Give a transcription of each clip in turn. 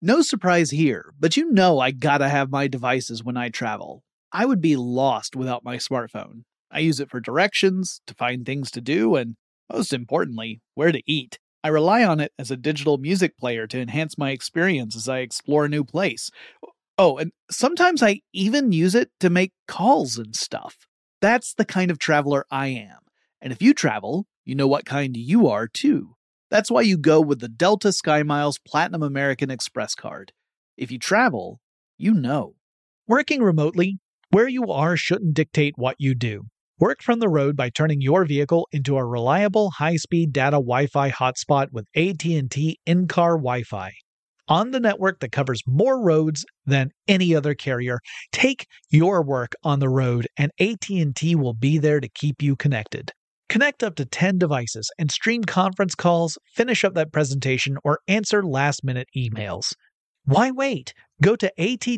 No surprise here, but you know I gotta have my devices when I travel. I would be lost without my smartphone. I use it for directions, to find things to do, and most importantly, where to eat. I rely on it as a digital music player to enhance my experience as I explore a new place. Oh, and sometimes I even use it to make calls and stuff. That's the kind of traveler I am. And if you travel, you know what kind you are too. That's why you go with the Delta SkyMiles Platinum American Express card. If you travel, you know. Working remotely, where you are shouldn't dictate what you do. Work from the road by turning your vehicle into a reliable high-speed data Wi-Fi hotspot with AT&T in-car Wi-Fi. On the network that covers more roads than any other carrier, take your work on the road and AT&T will be there to keep you connected. Connect up to 10 devices and stream conference calls, finish up that presentation, or answer last-minute emails. Why wait? Go to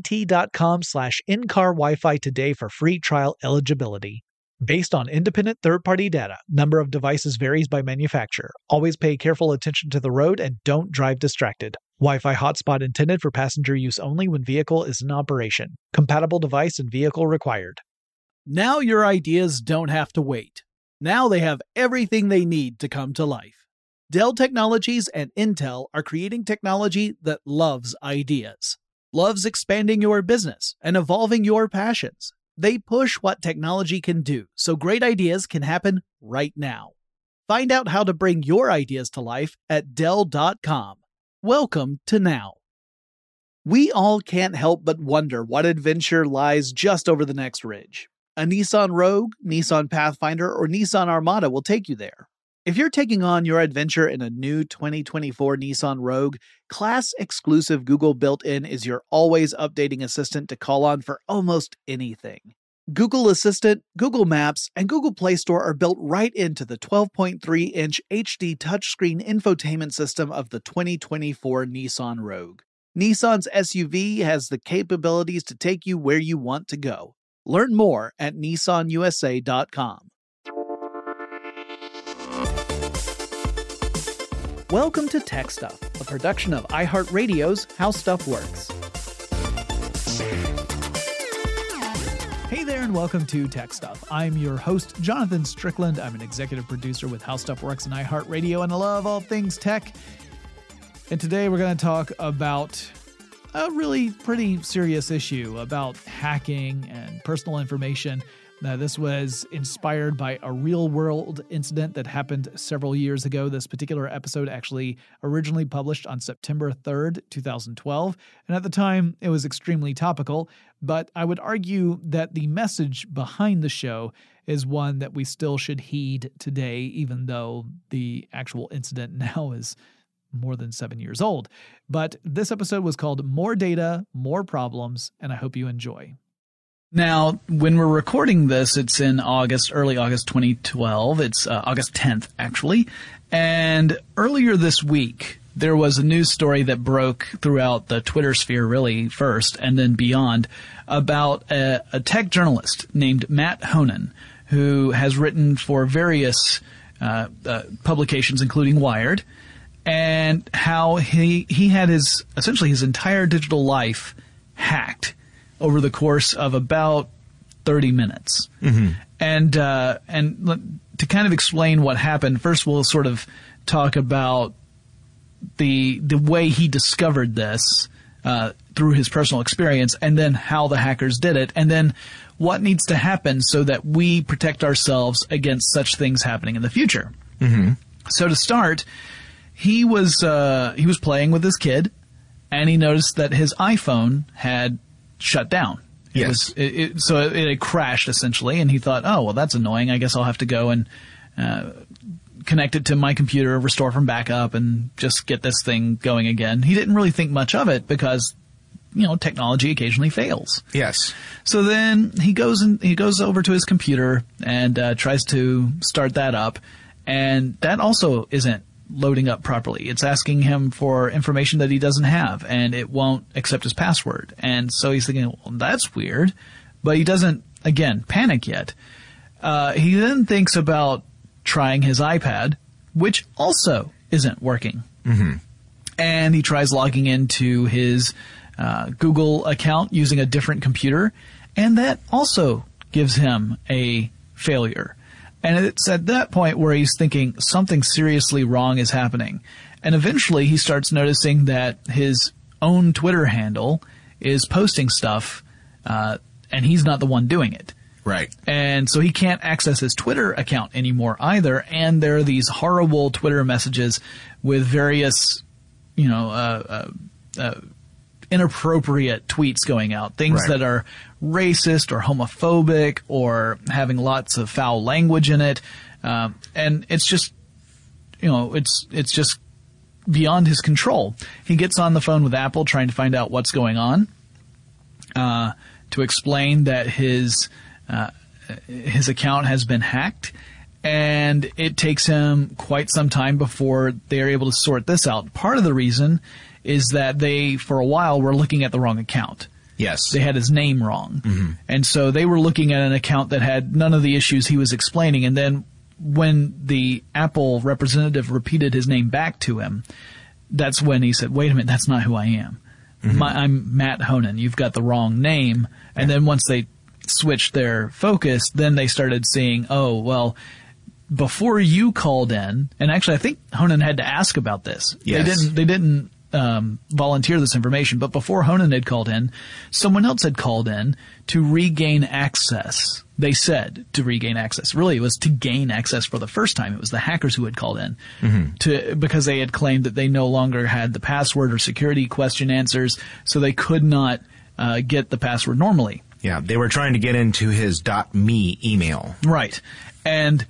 att.com/in-car Wi-Fi today for free trial eligibility. Based on independent third-party data, number of devices varies by manufacturer. Always pay careful attention to the road and don't drive distracted. Wi-Fi hotspot intended for passenger use only when vehicle is in operation. Compatible device and vehicle required. Now your ideas don't have to wait. Now they have everything they need to come to life. Dell Technologies and Intel are creating technology that loves ideas, loves expanding your business and evolving your passions. They push what technology can do, so great ideas can happen right now. Find out how to bring your ideas to life at Dell.com. Welcome to now. We all can't help but wonder what adventure lies just over the next ridge. A Nissan Rogue, Nissan Pathfinder, or Nissan Armada will take you there. If you're taking on your adventure in a new 2024 Nissan Rogue, class-exclusive Google built-in is your always updating assistant to call on for almost anything. Google Assistant, Google Maps, and Google Play Store are built right into the 12.3-inch HD touchscreen infotainment system of the 2024 Nissan Rogue. Nissan's SUV has the capabilities to take you where you want to go. Learn more at nissanusa.com. Welcome to Tech Stuff, a production of iHeartRadio's How Stuff Works. Hey there and welcome to Tech Stuff. I'm your host, Jonathan Strickland. I'm an executive producer with How Stuff Works and iHeartRadio, and I love all things tech. And today we're going to talk about a really pretty serious issue about hacking and personal information. Now, this was inspired by a real-world incident that happened several years ago. This particular episode actually originally published on September 3rd, 2012, and at the time, it was extremely topical, but I would argue that the message behind the show is one that we still should heed today, even though the actual incident now is more than 7 years old. But this episode was called More Data, More Problems, and I hope you enjoy. Now, when we're recording this, it's in early August 2012. It's August 10th, actually. And earlier this week, there was a news story that broke throughout the Twitter sphere, really, first, and then beyond, about a tech journalist named Matt Honan, who has written for various publications, including Wired, and how he had essentially his entire digital life hacked over the course of about 30 minutes. Mm-hmm. And to kind of explain what happened, first we'll sort of talk about the way he discovered this through his personal experience, and then how the hackers did it, and then what needs to happen so that we protect ourselves against such things happening in the future. Mm-hmm. So to start, he was playing with his kid, and he noticed that his iPhone had shut down. So it had crashed essentially, and he thought, oh, well, that's annoying. I guess I'll have to go and connect it to my computer, restore from backup, and just get this thing going again. He didn't really think much of it because, technology occasionally fails. Yes. So then he goes over to his computer and tries to start that up, and that also isn't loading up properly. It's asking him for information that he doesn't have, and it won't accept his password. And so he's thinking, well, that's weird, but he doesn't, again, panic yet. He then thinks about trying his iPad, which also isn't working. Mm-hmm. and he tries logging into his Google account using a different computer, and that also gives him a failure. And it's at that point where he's thinking something seriously wrong is happening. And eventually he starts noticing that his own Twitter handle is posting stuff, and he's not the one doing it. Right. And so he can't access his Twitter account anymore either. And there are these horrible Twitter messages with various, inappropriate tweets going out. Things that are racist or homophobic or having lots of foul language in it. And it's just, it's just beyond his control. He gets on the phone with Apple trying to find out what's going on, to explain that his account has been hacked, and it takes him quite some time before they're able to sort this out. Part of the reason is that they, for a while, were looking at the wrong account. Yes. They had his name wrong. Mm-hmm. And so they were looking at an account that had none of the issues he was explaining, and then when the Apple representative repeated his name back to him, that's when he said, wait a minute, that's not who I am. Mm-hmm. I'm Matt Honan. You've got the wrong name. And then once they switched their focus, then they started seeing, oh, well, before you called in, and actually I think Honan had to ask about this. Yes. They didn't volunteer this information, but before Honan had called in, someone else had called in to regain access. They said to regain access. Really, it was to gain access for the first time. It was the hackers who had called in because they had claimed that they no longer had the password or security question answers, so they could not get the password normally. Yeah, they were trying to get into his .me email. Right. And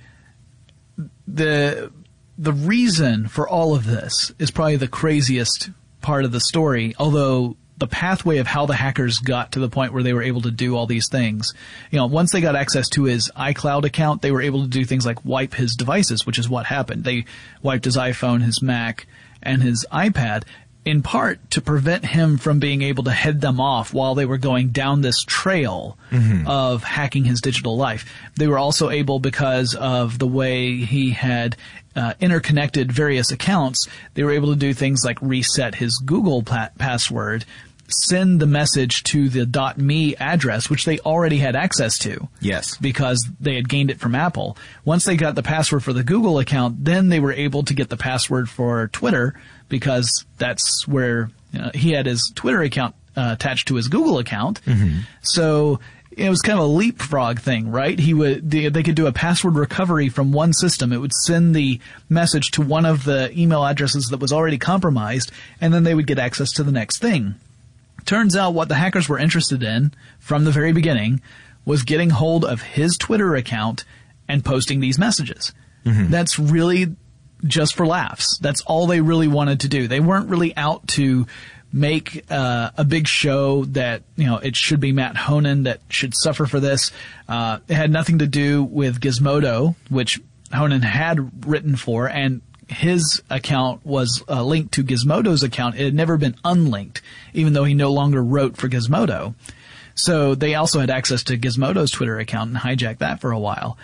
the reason for all of this is probably the craziest part of the story, although the pathway of how the hackers got to the point where they were able to do all these things. Once they got access to his iCloud account, they were able to do things like wipe his devices, which is what happened. They wiped his iPhone, his Mac, and his iPad, in part to prevent him from being able to head them off while they were going down this trail of hacking his digital life. They were also able, because of the way he had interconnected various accounts, they were able to do things like reset his Google password, send the message to the .me address, which they already had access to. Yes. Because they had gained it from Apple. Once they got the password for the Google account, then they were able to get the password for Twitter, because that's where he had his Twitter account attached to his Google account. Mm-hmm. So it was kind of a leapfrog thing, right? They could do a password recovery from one system. It would send the message to one of the email addresses that was already compromised, and then they would get access to the next thing. Turns out what the hackers were interested in from the very beginning was getting hold of his Twitter account and posting these messages. Mm-hmm. That's really just for laughs. That's all they really wanted to do. They weren't really out to make a big show that, it should be Matt Honan that should suffer for this. It had nothing to do with Gizmodo, which Honan had written for, and his account was linked to Gizmodo's account. It had never been unlinked, even though he no longer wrote for Gizmodo. So they also had access to Gizmodo's Twitter account and hijacked that for a while.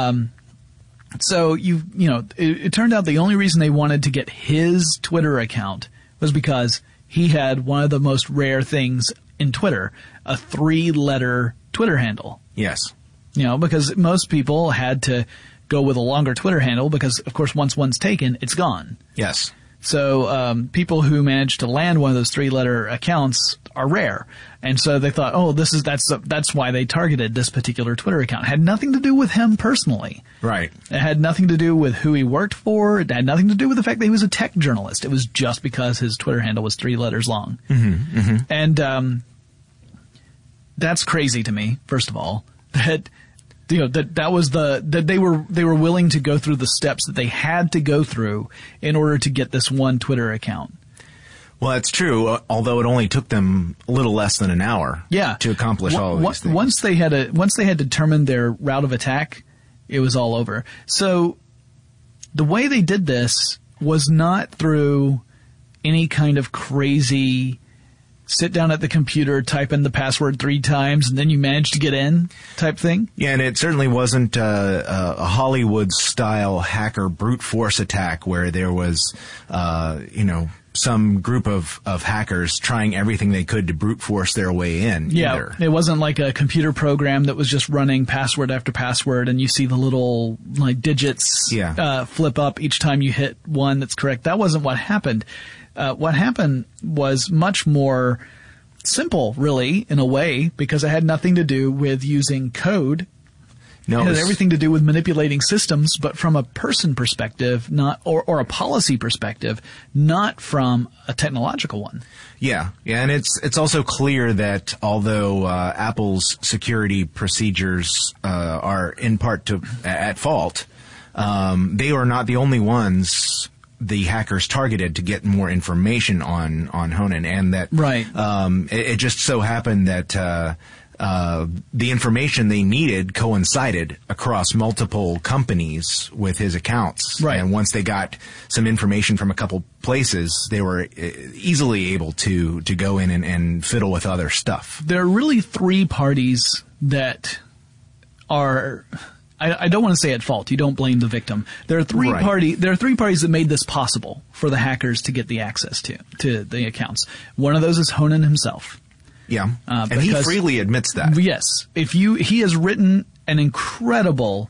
So it turned out the only reason they wanted to get his Twitter account was because he had one of the most rare things in Twitter, a 3-letter Twitter handle. Yes. Because most people had to go with a longer Twitter handle because, of course, once one's taken, it's gone. Yes. So people who manage to land one of those 3-letter accounts are rare. And so they thought, that's why they targeted this particular Twitter account. It had nothing to do with him personally. Right. It had nothing to do with who he worked for. It had nothing to do with the fact that he was a tech journalist. It was just because his Twitter handle was 3 letters long. Mm-hmm, mm-hmm. And that's crazy to me, first of all, that they were willing to go through the steps that they had to go through in order to get this one Twitter account. Well, that's true, although it only took them a little less than an hour to accomplish all of these things. Once they had determined their route of attack, it was all over. So the way they did this was not through any kind of crazy sit down at the computer, type in the password 3 times, and then you manage to get in type thing. Yeah, and it certainly wasn't a Hollywood-style hacker brute force attack where there was, some group of hackers trying everything they could to brute force their way in. Yeah, either. It wasn't like a computer program that was just running password after password, and you see the little like digits flip up each time you hit one that's correct. That wasn't what happened. What happened was much more simple, really, in a way, because it had nothing to do with using code. No, it had everything to do with manipulating systems, but from a person perspective, not or a policy perspective, not from a technological one. Yeah, and it's also clear that although Apple's security procedures are in part at fault, they are not the only ones the hackers targeted to get more information on Honan, and that it just so happened that the information they needed coincided across multiple companies with his accounts. Right. And once they got some information from a couple places, they were easily able to go in and fiddle with other stuff. There are really three parties that are, I don't want to say at fault. You don't blame the victim. There are three parties that made this possible for the hackers to get the access to the accounts. One of those is Honan himself. Yeah, and he freely admits that. Yes. He has written an incredible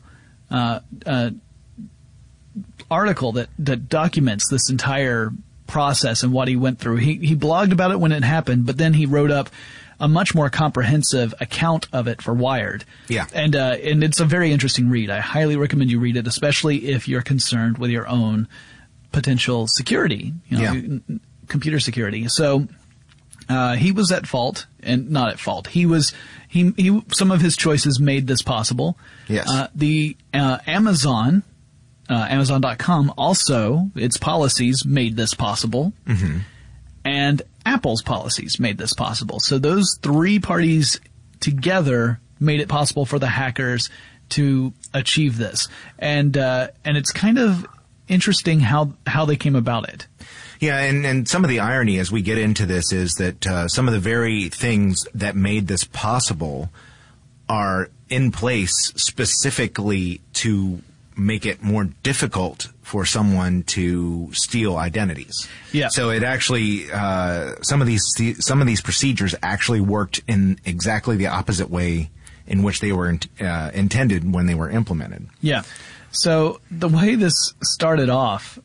article that documents this entire process and what he went through. He blogged about it when it happened, but then he wrote up a much more comprehensive account of it for Wired. Yeah. And it's a very interesting read. I highly recommend you read it, especially if you're concerned with your own potential security, computer security. So, he was at fault, and not at fault. Some of his choices made this possible. Yes. Amazon, Amazon.com also, its policies made this possible. Mm-hmm. And Apple's policies made this possible. So those three parties together made it possible for the hackers to achieve this. And it's kind of interesting how they came about it. Yeah, and some of the irony as we get into this is that some of the very things that made this possible are in place specifically to make it more difficult for someone to steal identities. Yeah. So it actually some of these procedures actually worked in exactly the opposite way in which they were intended when they were implemented. Yeah. So the way this started off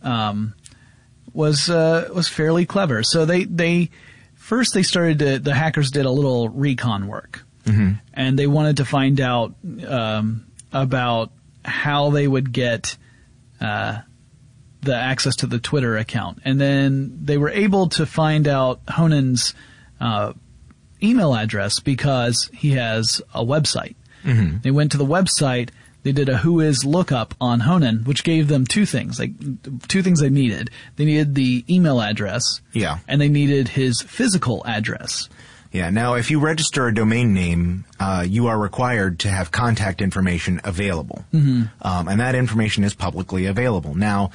was fairly clever. So the hackers did a little recon work, mm-hmm. and they wanted to find out about how they would get the access to the Twitter account, and then they were able to find out Honan's email address because he has a website. Mm-hmm. They went to the website. They did a whois lookup on Honan, which gave them two things they needed. They needed the email address. Yeah. And they needed his physical address. Yeah. Now, if you register a domain name, you are required to have contact information available. Mm-hmm. And that information is publicly available. Now,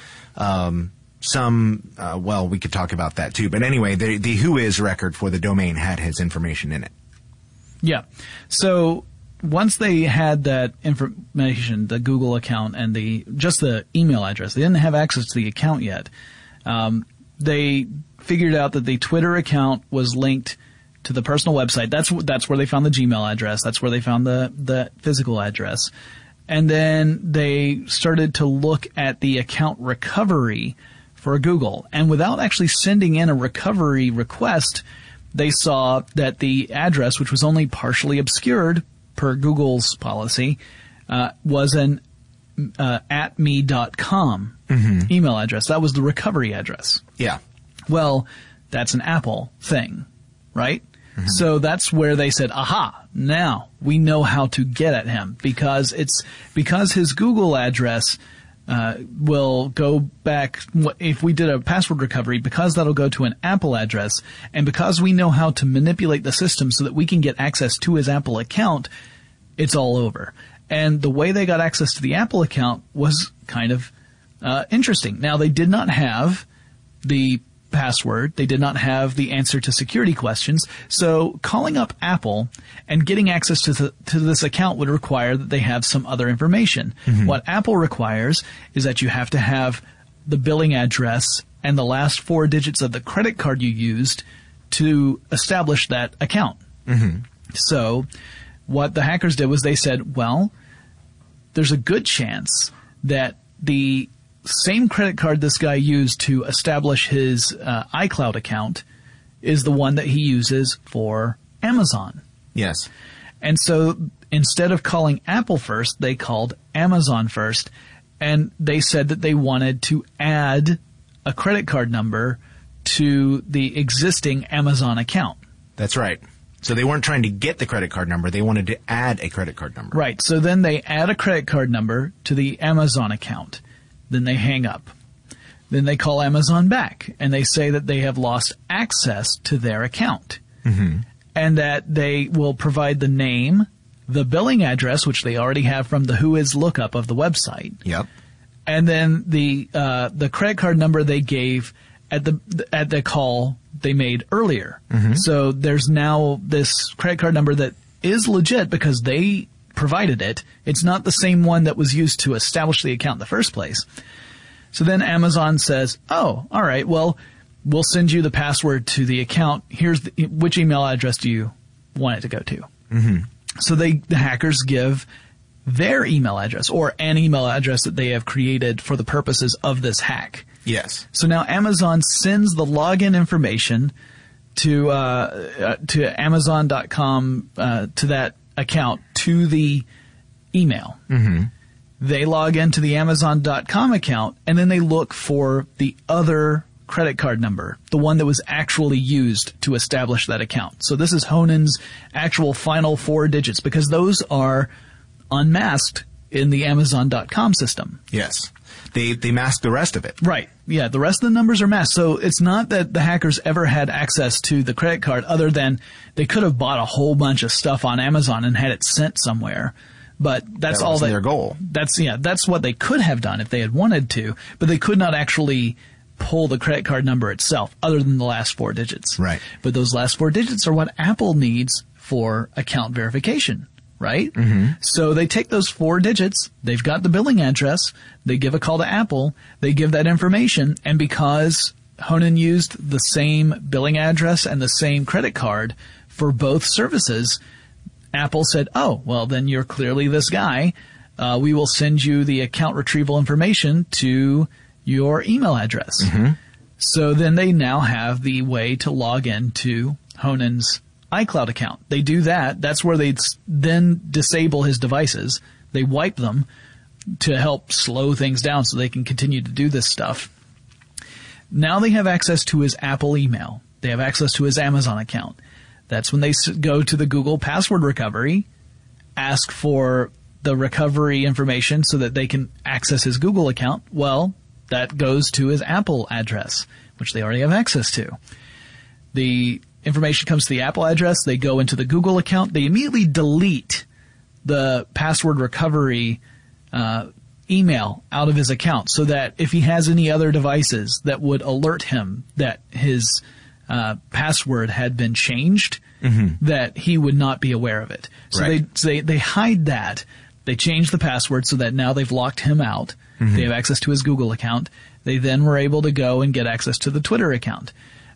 we could talk about that too. But anyway, the whois record for the domain had his information in it. Yeah. So once they had that information, the Google account and just the email address, they didn't have access to the account yet. They figured out that the Twitter account was linked to the personal website. That's where they found the Gmail address. That's where they found the physical address. And then they started to look at the account recovery for Google. And without actually sending in a recovery request, they saw that the address, which was only partially obscured per Google's policy, was an @me.com mm-hmm. email address. That was the recovery address. Yeah. Well, that's an Apple thing, right? Mm-hmm. So that's where they said, aha, now we know how to get at him because his Google address will go back, if we did a password recovery, because that'll go to an Apple address, and because we know how to manipulate the system so that we can get access to his Apple account, it's all over. And the way they got access to the Apple account was kind of interesting. Now, they did not have the password. They did not have the answer to security questions. So calling up Apple and getting access to this account would require that they have some other information. Mm-hmm. What Apple requires is that you have to have the billing address and the last 4 digits of the credit card you used to establish that account. Mm-hmm. So what the hackers did was they said, well, there's a good chance that the same credit card this guy used to establish his iCloud account is the one that he uses for Amazon. Yes. And so instead of calling Apple first, they called Amazon first, and they said that they wanted to add a credit card number to the existing Amazon account. That's right. So they weren't trying to get the credit card number. They wanted to add a credit card number. Right. So then they add a credit card number to the Amazon account. Then they hang up. Then they call Amazon back, and they say that they have lost access to their account. Mm-hmm. And that they will provide the name, the billing address, which they already have from the Whois lookup of the website. Yep. And then the credit card number they gave at the call they made earlier. Mm-hmm. So there's now this credit card number that is legit because they provided it. It's not the same one that was used to establish the account in the first place. So then Amazon says, oh, all right, well, we'll send you the password to the account. Here's which email address do you want it to go to? Mm-hmm. So the hackers give their email address or an email address that they have created for the purposes of this hack. Yes. So now Amazon sends the login information to Amazon.com, to that account, to the email. Mm-hmm. They log into the Amazon.com account, and then they look for the other credit card number, the one that was actually used to establish that account. So this is Honen's actual final 4 digits, because those are unmasked in the Amazon.com system. Yes. They mask the rest of it. Right. Yeah, the rest of the numbers are masked. So it's not that the hackers ever had access to the credit card other than they could have bought a whole bunch of stuff on Amazon and had it sent somewhere. But that's all their goal. That's what they could have done if they had wanted to, but they could not actually pull the credit card number itself other than the last 4 digits. Right. But those last 4 digits are what Apple needs for account verification. Right? Mm-hmm. So they take those 4 digits, they've got the billing address, they give a call to Apple, they give that information, and because Honen used the same billing address and the same credit card for both services, Apple said, oh, well, then you're clearly this guy. We will send you the account retrieval information to your email address. Mm-hmm. So then they now have the way to log into Honen's iCloud account. They do that. That's where they then disable his devices. They wipe them to help slow things down so they can continue to do this stuff. Now they have access to his Apple email. They have access to his Amazon account. That's when they go to the Google password recovery, ask for the recovery information so that they can access his Google account. Well, that goes to his Apple address, which they already have access to. The information comes to the Apple address. They go into the Google account. They immediately delete the password recovery email out of his account so that if he has any other devices that would alert him that his password had been changed, mm-hmm. that he would not be aware of it. So right. they hide that. They change the password so that now they've locked him out. Mm-hmm. They have access to his Google account. They then were able to go and get access to the Twitter account.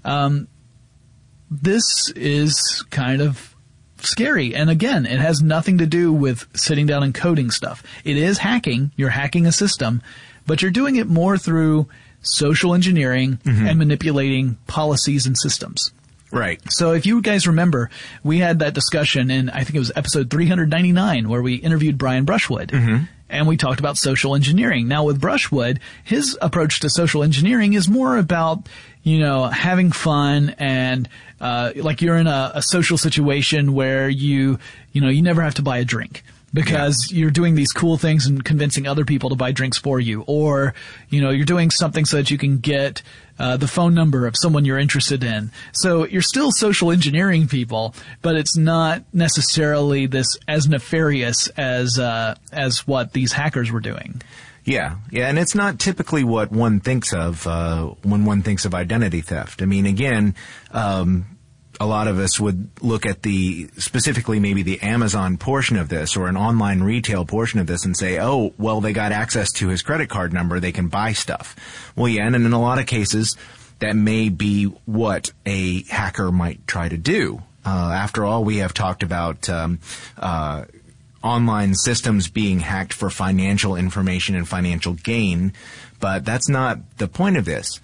This is kind of scary. And again, it has nothing to do with sitting down and coding stuff. It is hacking. You're hacking a system, but you're doing it more through social engineering mm-hmm. and manipulating policies and systems. Right. So if you guys remember, we had that discussion in, I think it was episode 399, where we interviewed Brian Brushwood. Mm-hmm. And we talked about social engineering. Now with Brushwood, his approach to social engineering is more about, having fun and, like you're in a social situation where you never have to buy a drink because you're doing these cool things and convincing other people to buy drinks for you. Or, you're doing something so that you can get, the phone number of someone you're interested in. So you're still social engineering people, but it's not necessarily this as nefarious as what these hackers were doing. Yeah, and it's not typically what one thinks of when one thinks of identity theft. I mean, again, a a lot of us would look at specifically maybe the Amazon portion of this or an online retail portion of this and say, oh, well, they got access to his credit card number. They can buy stuff. Well, yeah, and in a lot of cases, that may be what a hacker might try to do. After all, we have talked about online systems being hacked for financial information and financial gain, but that's not the point of this.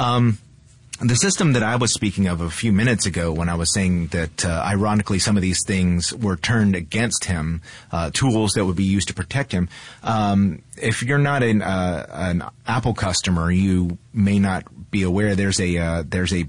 The system that I was speaking of a few minutes ago when I was saying that, ironically, some of these things were turned against him, tools that would be used to protect him. If you're not an Apple customer, you may not be aware there's an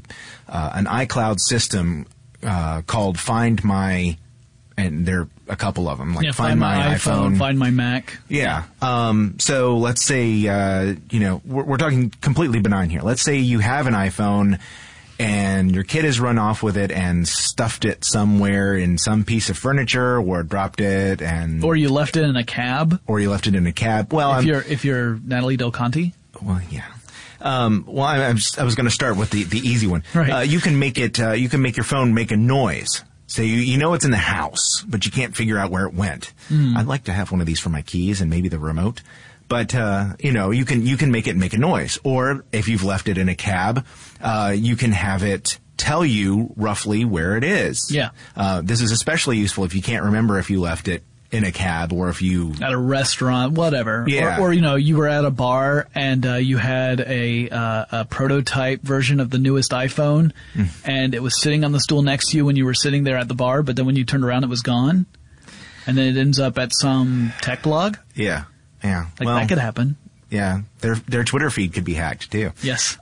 iCloud system called Find My, and there are a couple of them, like Find My iPhone, Find My Mac. Yeah. So let's say, we're talking completely benign here. Let's say you have an iPhone and your kid has run off with it and stuffed it somewhere in some piece of furniture or dropped it or you left it in a cab. Well, if you're Natalie Del Conte. Well, yeah. I was going to start with the easy one. Right. You can make your phone make a noise. So you know it's in the house, but you can't figure out where it went. I'd like to have one of these for my keys and maybe the remote. But, you can make it make a noise. Or if you've left it in a cab, you can have it tell you roughly where it is. Yeah. This is especially useful if you can't remember if you left it in a cab or if you at a restaurant, whatever. Yeah. Or you were at a bar and you had a prototype version of the newest iPhone and it was sitting on the stool next to you when you were sitting there at the bar, but then when you turned around it was gone. And then it ends up at some tech blog. Yeah. Yeah. That could happen. Yeah, their Twitter feed could be hacked too. Yes.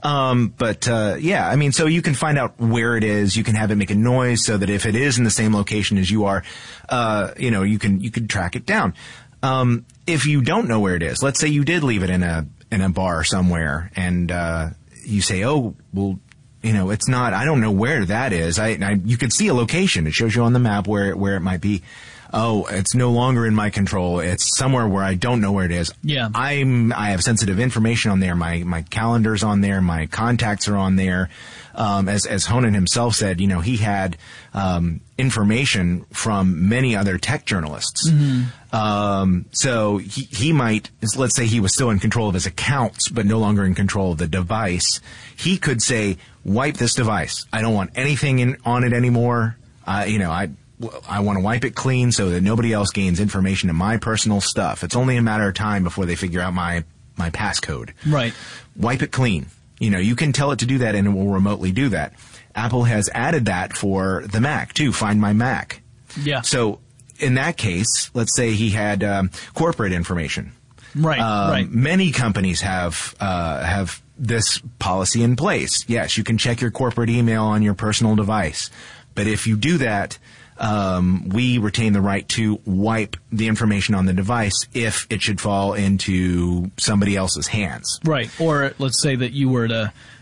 So you can find out where it is. You can have it make a noise so that if it is in the same location as you are, you can track it down. If you don't know where it is, let's say you did leave it in a bar somewhere, and you say, oh, well, it's not. I don't know where that is. You could see a location. It shows you on the map where it might be. Oh, it's no longer in my control. It's somewhere where I don't know where it is. Yeah. I have sensitive information on there. My calendar's on there. My contacts are on there. As Honan himself said, he had information from many other tech journalists. So he might, let's say he was still in control of his accounts, but no longer in control of the device. He could say, wipe this device. I don't want anything on it anymore. I want to wipe it clean so that nobody else gains information of my personal stuff. It's only a matter of time before they figure out my passcode. Right. Wipe it clean. You can tell it to do that and it will remotely do that. Apple has added that for the Mac too. Find My Mac. Yeah. So in that case, let's say he had corporate information. Right. Right. Many companies have this policy in place. Yes, you can check your corporate email on your personal device. But if you do that, we retain the right to wipe the information on the device if it should fall into somebody else's hands. Right. Or let's say that you were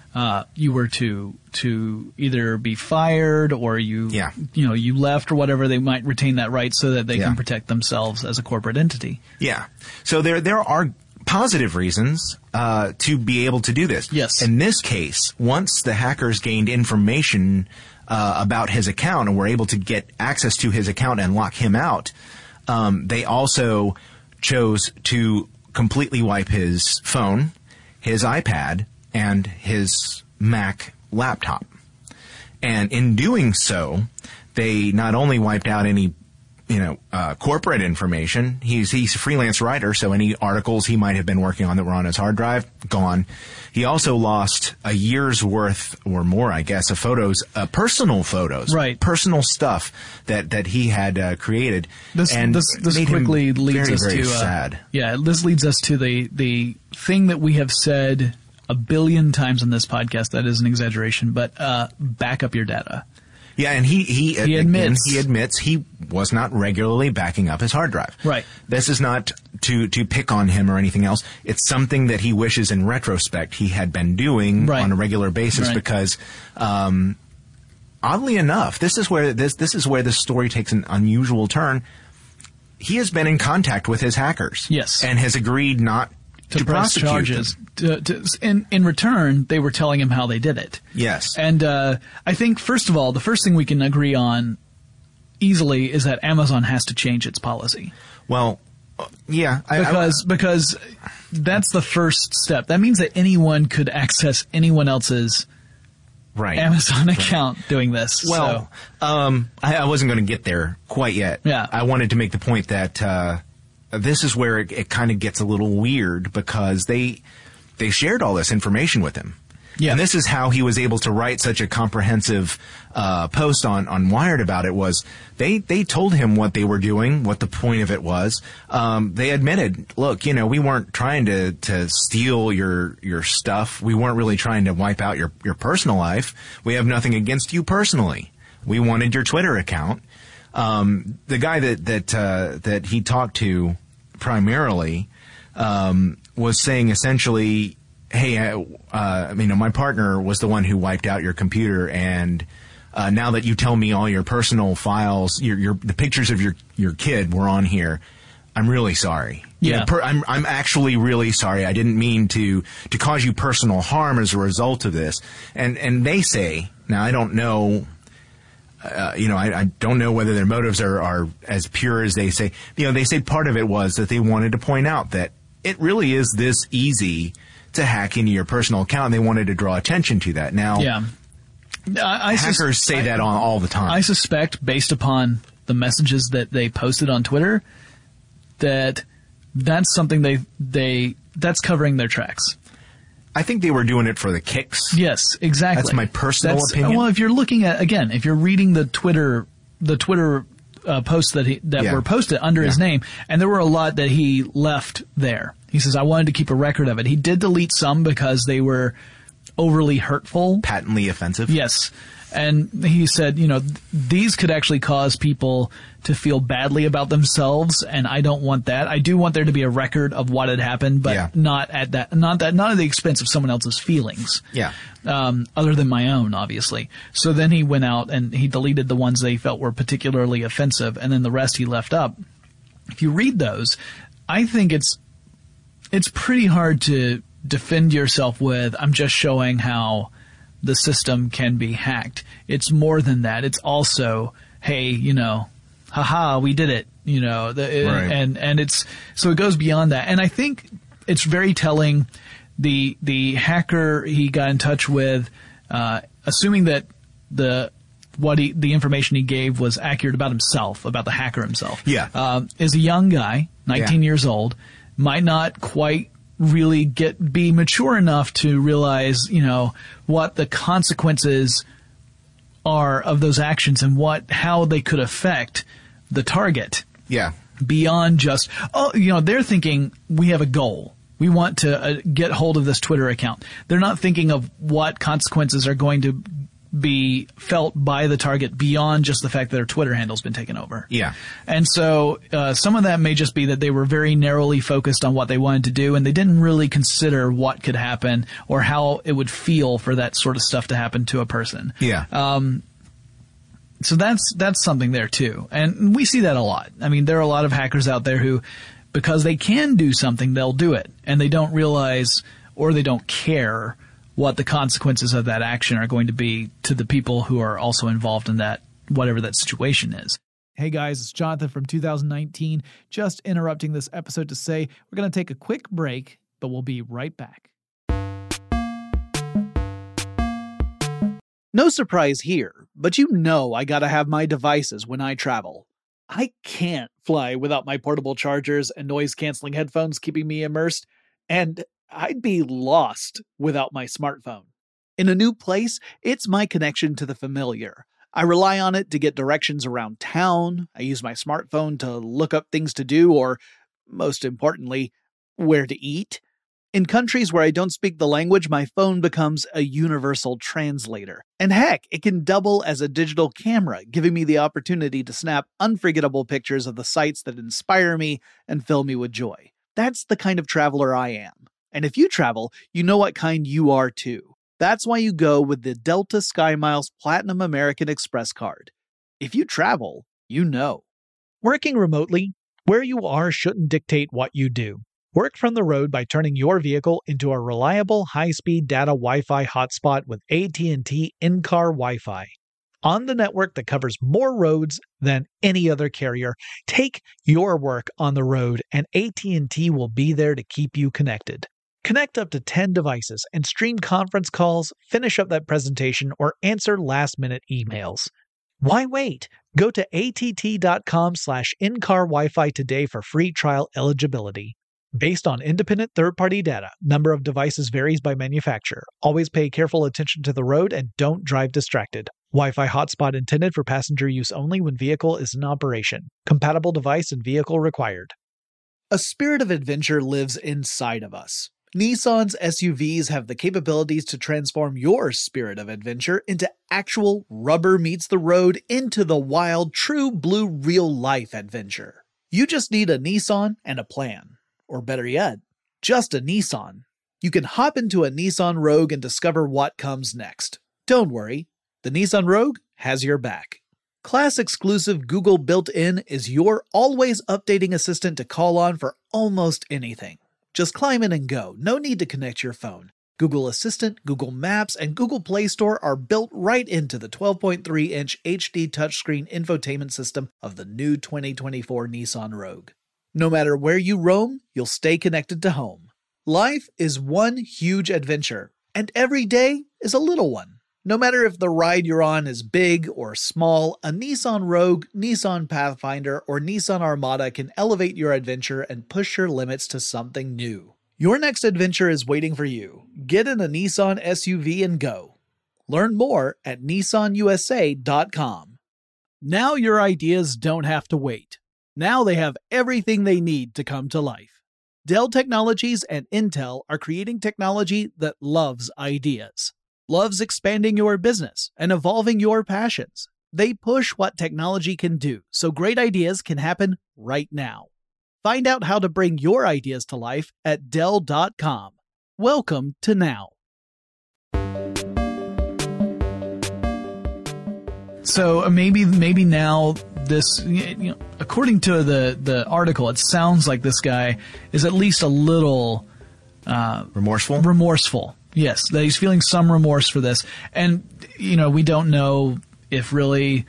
to either be fired or you left or whatever, they might retain that right so that they can protect themselves as a corporate entity. Yeah. So there are positive reasons to be able to do this. Yes. In this case, once the hackers gained information about his account and were able to get access to his account and lock him out, they also chose to completely wipe his phone, his iPad, and his Mac laptop. And in doing so, they not only wiped out any corporate information. He's a freelance writer, so any articles he might have been working on that were on his hard drive, gone. He also lost a year's worth or more, I guess, of photos, personal photos, right? Personal stuff that he had created. This quickly leads us very to sad. This leads us to the thing that we have said a billion times on this podcast. That is an exaggeration, but back up your data. Yeah, and he admits he was not regularly backing up his hard drive. Right. This is not to pick on him or anything else. It's something that he wishes in retrospect he had been doing on a regular basis because oddly enough, this is where this story takes an unusual turn. He has been in contact with his hackers. Yes. And has agreed not to press prosecute charges. In return, they were telling him how they did it. Yes. And I think, first of all, the first thing we can agree on easily is that Amazon has to change its policy. Well, yeah. Because that's the first step. That means that anyone could access anyone else's Amazon account doing this. Well, I wasn't going to get there quite yet. Yeah. I wanted to make the point that this is where it kind of gets a little weird, because they shared all this information with him. Yeah. And this is how he was able to write such a comprehensive post on Wired about it. Was they told him what they were doing, what the point of it was. They admitted, look, we weren't trying to steal your stuff. We weren't really trying to wipe out your personal life. We have nothing against you personally. We wanted your Twitter account. The guy that he talked to primarily was saying essentially, hey, my partner was the one who wiped out your computer, and now that you tell me all your personal files, the pictures of your kid were on here, I'm really sorry. Yeah. I'm actually really sorry. I didn't mean to cause you personal harm as a result of this. And they say, now I don't know, I don't know whether their motives are as pure as they say. They say part of it was that they wanted to point out that it really is this easy to hack into your personal account, and they wanted to draw attention to that. Now, hackers say that all the time. I suspect, based upon the messages that they posted on Twitter, that's something that's covering their tracks. I think they were doing it for the kicks. Yes, exactly. That's my personal opinion. Well, if you're looking at, again, if you're reading the Twitter posts that were posted under his name, and there were a lot that he left there. He says, I wanted to keep a record of it. He did delete some because they were overly hurtful. Patently offensive. Yes. And he said, these could actually cause people to feel badly about themselves, and I don't want that. I do want there to be a record of what had happened, but not at the expense of someone else's feelings. Yeah. Other than my own, obviously. So then he went out and he deleted the ones that he felt were particularly offensive, and then the rest he left up. If you read those, I think it's pretty hard to defend yourself with, I'm just showing how the system can be hacked. It's more than that. It's also, hey, haha, we did it, and it's, so it goes beyond that. And I think it's very telling. The hacker he got in touch with, assuming that the information he gave was accurate about himself, about the hacker himself. Yeah. Is a young guy, 19 years old, might not quite really be mature enough to realize, what the consequences are of those actions and how they could affect the target. Yeah. Beyond just, they're thinking we have a goal. We want to get hold of this Twitter account. They're not thinking of what consequences are going to be felt by the target beyond just the fact that their Twitter handle's been taken over. Yeah. And so some of that may just be that they were very narrowly focused on what they wanted to do, and they didn't really consider what could happen or how it would feel for that sort of stuff to happen to a person. Yeah. So that's something there too. And we see that a lot. I mean, there are a lot of hackers out there who, because they can do something, they'll do it, and they don't realize or they don't care what the consequences of that action are going to be to the people who are also involved in that, whatever that situation is. Hey guys, it's Jonathan from 2019. Just interrupting this episode to say we're going to take a quick break, but we'll be right back. No surprise here, but I gotta have my devices when I travel. I can't fly without my portable chargers and noise-canceling headphones keeping me immersed, and I'd be lost without my smartphone. In a new place, it's my connection to the familiar. I rely on it to get directions around town. I use my smartphone to look up things to do, or, most importantly, where to eat. In countries where I don't speak the language, my phone becomes a universal translator. And heck, it can double as a digital camera, giving me the opportunity to snap unforgettable pictures of the sights that inspire me and fill me with joy. That's the kind of traveler I am. And if you travel, you know what kind you are too. That's why you go with the Delta SkyMiles Platinum American Express card. If you travel, you know. Working remotely, where you are shouldn't dictate what you do. Work from the road by turning your vehicle into a reliable high-speed data Wi-Fi hotspot with AT&T in-car Wi-Fi. On the network that covers more roads than any other carrier, take your work on the road and AT&T will be there to keep you connected. Connect up to 10 devices and stream conference calls, finish up that presentation, or answer last-minute emails. Why wait? Go to att.com/in-car Wi-Fi today for free trial eligibility. Based on independent third-party data, number of devices varies by manufacturer. Always pay careful attention to the road and don't drive distracted. Wi-Fi hotspot intended for passenger use only when vehicle is in operation. Compatible device and vehicle required. A spirit of adventure lives inside of us. Nissan's SUVs have the capabilities to transform your spirit of adventure into actual rubber meets the road into the wild, true blue real-life adventure. You just need a Nissan and a plan. Or better yet, just a Nissan. You can hop into a Nissan Rogue and discover what comes next. Don't worry, the Nissan Rogue has your back. Class-exclusive Google built-in is your always updating assistant to call on for almost anything. Just climb in and go, no need to connect your phone. Google Assistant, Google Maps, and Google Play Store are built right into the 12.3-inch HD touchscreen infotainment system of the new 2024 Nissan Rogue. No matter where you roam, you'll stay connected to home. Life is one huge adventure, and every day is a little one. No matter if the ride you're on is big or small, a Nissan Rogue, Nissan Pathfinder, or Nissan Armada can elevate your adventure and push your limits to something new. Your next adventure is waiting for you. Get in a Nissan SUV and go. Learn more at nissanusa.com. Now your ideas don't have to wait. Now they have everything they need to come to life. Dell Technologies and Intel are creating technology that loves ideas, loves expanding your business and evolving your passions. They push what technology can do, so great ideas can happen right now. Find out how to bring your ideas to life at Dell.com. Welcome to now. So maybe now this, according to the article, it sounds like this guy is at least a little remorseful. Yes, that he's feeling some remorse for this. And, we don't know if really,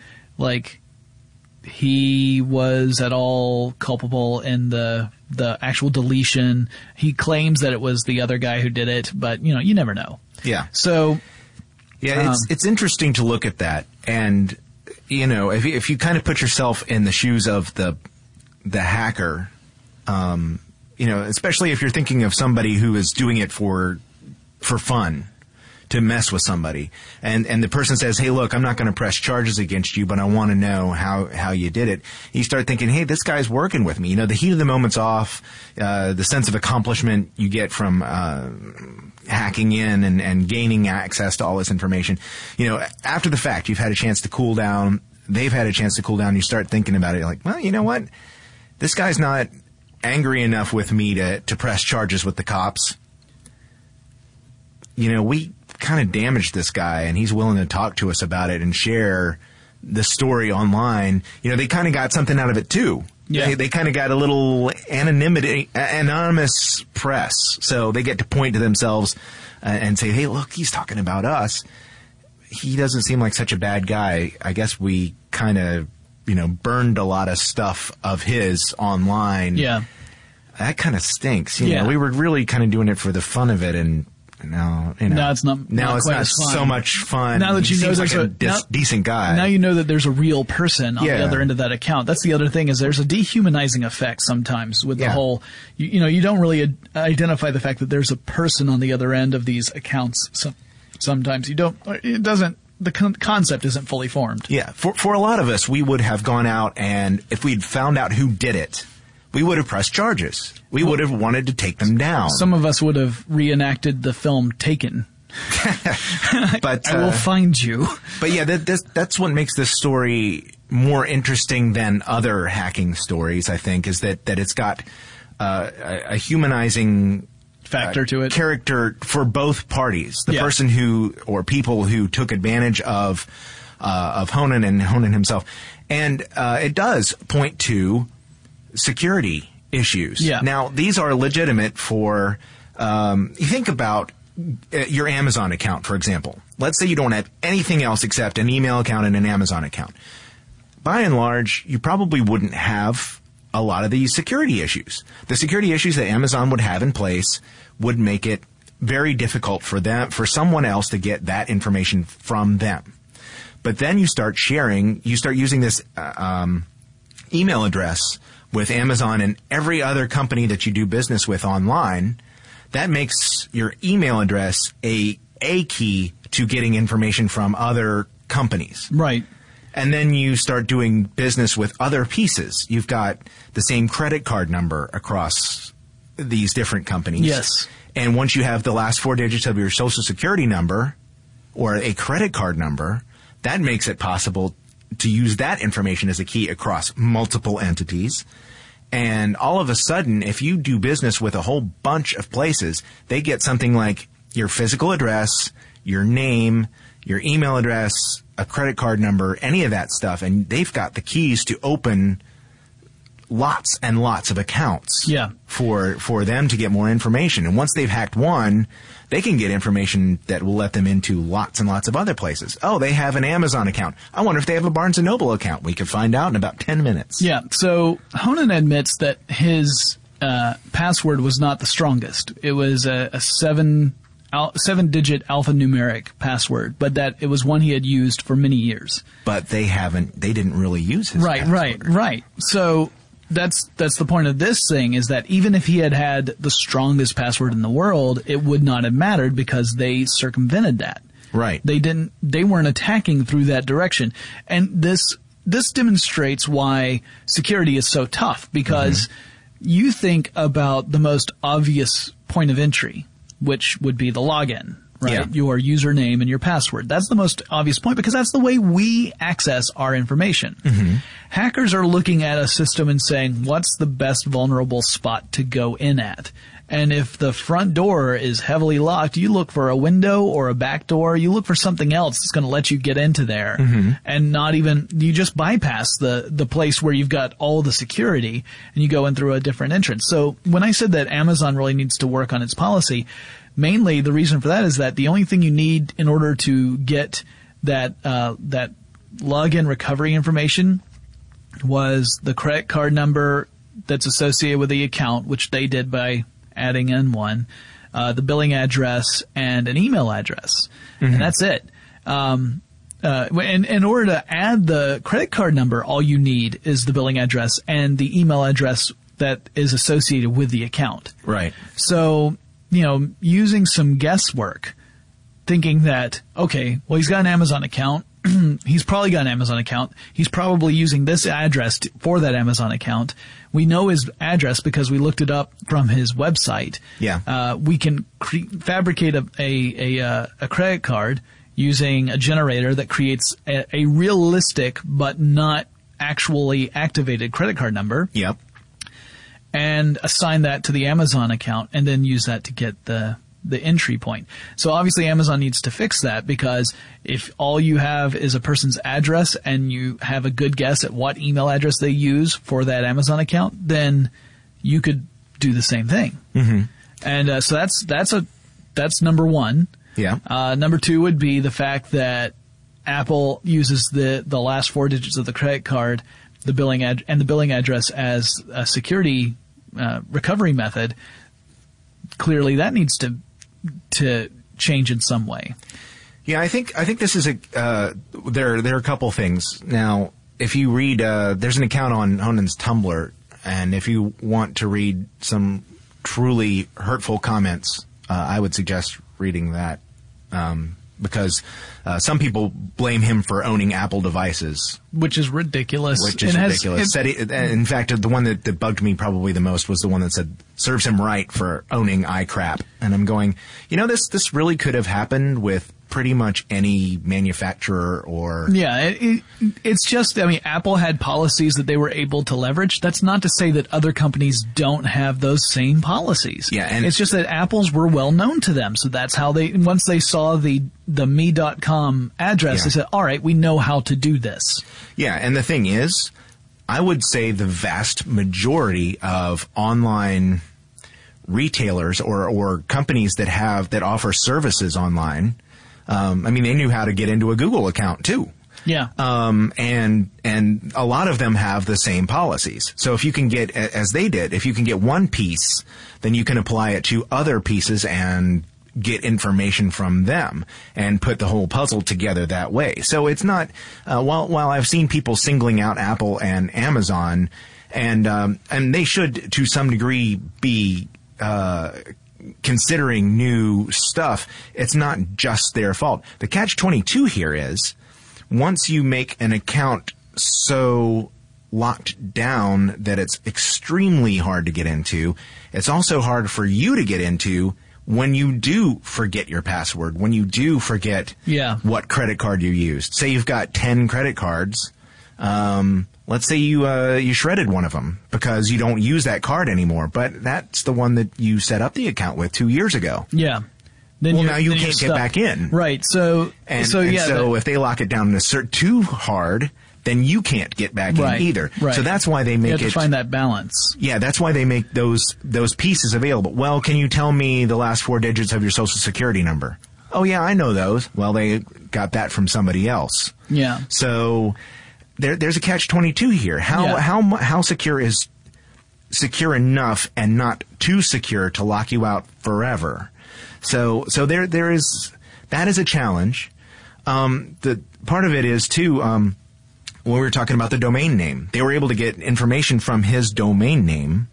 he was at all culpable in the actual deletion. He claims that it was the other guy who did it, but, you never know. Yeah. So... yeah, it's interesting to look at that. And, if you kind of put yourself in the shoes of the hacker, especially if you're thinking of somebody who is doing it for fun, to mess with somebody, and the person says, hey, look, I'm not going to press charges against you, but I want to know how you did it. You start thinking, hey, this guy's working with me. The heat of the moment's off, the sense of accomplishment you get from hacking in and gaining access to all this information. After the fact, you've had a chance to cool down. They've had a chance to cool down. You start thinking about it. You're like, well, you know what? This guy's not angry enough with me to press charges with the cops. We kind of damaged this guy, and he's willing to talk to us about it and share the story online. They kind of got something out of it too. Yeah. They kind of got a little anonymous press, so they get to point to themselves and say, hey, look, he's talking about us. He doesn't seem like such a bad guy. I guess we kind of, burned a lot of stuff of his online. Yeah. That kind of stinks. We were really kind of doing it for the fun of it, and now it's not. Now it's not so much fun. Now that there's like a decent guy. Now you know that there's a real person on the other end of that account. That's the other thing, is there's a dehumanizing effect sometimes with the whole. You don't really identify the fact that there's a person on the other end of these accounts. So sometimes you don't. It doesn't. The concept isn't fully formed. Yeah, for a lot of us, we would have gone out, and if we'd found out who did it, we would have pressed charges. We would have wanted to take them down. Some of us would have reenacted the film Taken. But I will find you. But yeah, that's what makes this story more interesting than other hacking stories, I think, is that it's got a humanizing factor to it, character for both parties. The person or people who took advantage of Honan and Honan himself. And it does point to security issues. Yeah. Now, these are legitimate for, you think about your Amazon account, for example. Let's say you don't have anything else except an email account and an Amazon account. By and large, you probably wouldn't have a lot of these security issues. The security issues that Amazon would have in place would make it very difficult for someone else to get that information from them. But then you start using this email address with Amazon and every other company that you do business with online. That makes your email address a key to getting information from other companies. Right. And then you start doing business with other pieces. You've got the same credit card number across these different companies. Yes. And once you have the last 4 digits of your social security number or a credit card number, that makes it possible to use that information as a key across multiple entities. And all of a sudden, if you do business with a whole bunch of places, they get something like your physical address, your name, your email address, a credit card number, any of that stuff, and they've got the keys to open lots and lots of accounts for them to get more information. And once they've hacked one, they can get information that will let them into lots and lots of other places. Oh, they have an Amazon account. I wonder if they have a Barnes & Noble account. We could find out in about 10 minutes. Yeah, so Honan admits that his password was not the strongest. It was a 7-digit alphanumeric password, but that it was one he had used for many years. But they didn't really use his password. Right. So that's the point of this thing, is that even if he had the strongest password in the world, it would not have mattered because they circumvented that. Right. They weren't attacking through that direction. And this demonstrates why security is so tough, because you think about the most obvious point of entry, which would be the login, right? Yeah. Your username and your password. That's the most obvious point because that's the way we access our information. Mm-hmm. Hackers are looking at a system and saying, what's the best vulnerable spot to go in at? And if the front door is heavily locked, you look for a window or a back door. You look for something else that's going to let you get into there, and you just bypass the place where you've got all the security and you go in through a different entrance. So when I said that Amazon really needs to work on its policy, mainly the reason for that is that the only thing you need in order to get that login recovery information was the credit card number that's associated with the account, which they did by adding in one, the billing address, and an email address. And that's it. In order to add the credit card number, all you need is the billing address and the email address that is associated with the account. Right. So, using some guesswork, thinking that, okay, well, he's got an Amazon account. He's probably got an Amazon account. He's probably using this address for that Amazon account. We know his address because we looked it up from his website. Yeah. We can fabricate a credit card using a generator that creates a realistic but not actually activated credit card number. Yep. And assign that to the Amazon account and then use that to get the entry point. So obviously Amazon needs to fix that, because if all you have is a person's address and you have a good guess at what email address they use for that Amazon account, then you could do the same thing. Mm-hmm. And so that's number one. Yeah. Number two would be the fact that Apple uses the last 4 digits of the credit card, the billing address as a security recovery method. Clearly, that needs to change in some way. Yeah, I think this is there are a couple things. Now, if you read, there's an account on Honan's Tumblr, and if you want to read some truly hurtful comments, I would suggest reading that, because some people blame him for owning Apple devices. Which is ridiculous. In fact, the one that bugged me probably the most was the one that said, serves him right for owning iCrap. And I'm going, this really could have happened with pretty much any manufacturer or... Yeah, it's just, Apple had policies that they were able to leverage. That's not to say that other companies don't have those same policies. Yeah, and it's just that Apple's were well known to them. So that's how once they saw the me.com address, they said, all right, we know how to do this. Yeah, and the thing is, I would say the vast majority of online retailers or companies that offer services online, they knew how to get into a Google account too. Yeah. And a lot of them have the same policies. So if you can get, as they did, if you can get one piece, then you can apply it to other pieces and get information from them and put the whole puzzle together that way. So it's not, while I've seen people singling out Apple and Amazon, and they should to some degree be, considering new stuff, it's not just their fault. The catch-22 here is, once you make an account so locked down that it's extremely hard to get into, it's also hard for you to get into when you do forget your password, when you do forget what credit card you used. Say you've got 10 credit cards. Let's say you shredded one of them because you don't use that card anymore, but that's the one that you set up the account with 2 years ago. Yeah. Now you can't get back in. Right. So if they lock it down too hard, then you can't get back in either. Right. So that's why they make you have to find that balance. Yeah, that's why they make those pieces available. Well, can you tell me the last 4 digits of your Social Security number? Oh yeah, I know those. Well, they got that from somebody else. Yeah. So there's a catch-22 here. How secure is secure enough and not too secure to lock you out forever? So there is, that is a challenge. The part of it is too, when we were talking about the domain name, they were able to get information from his domain name,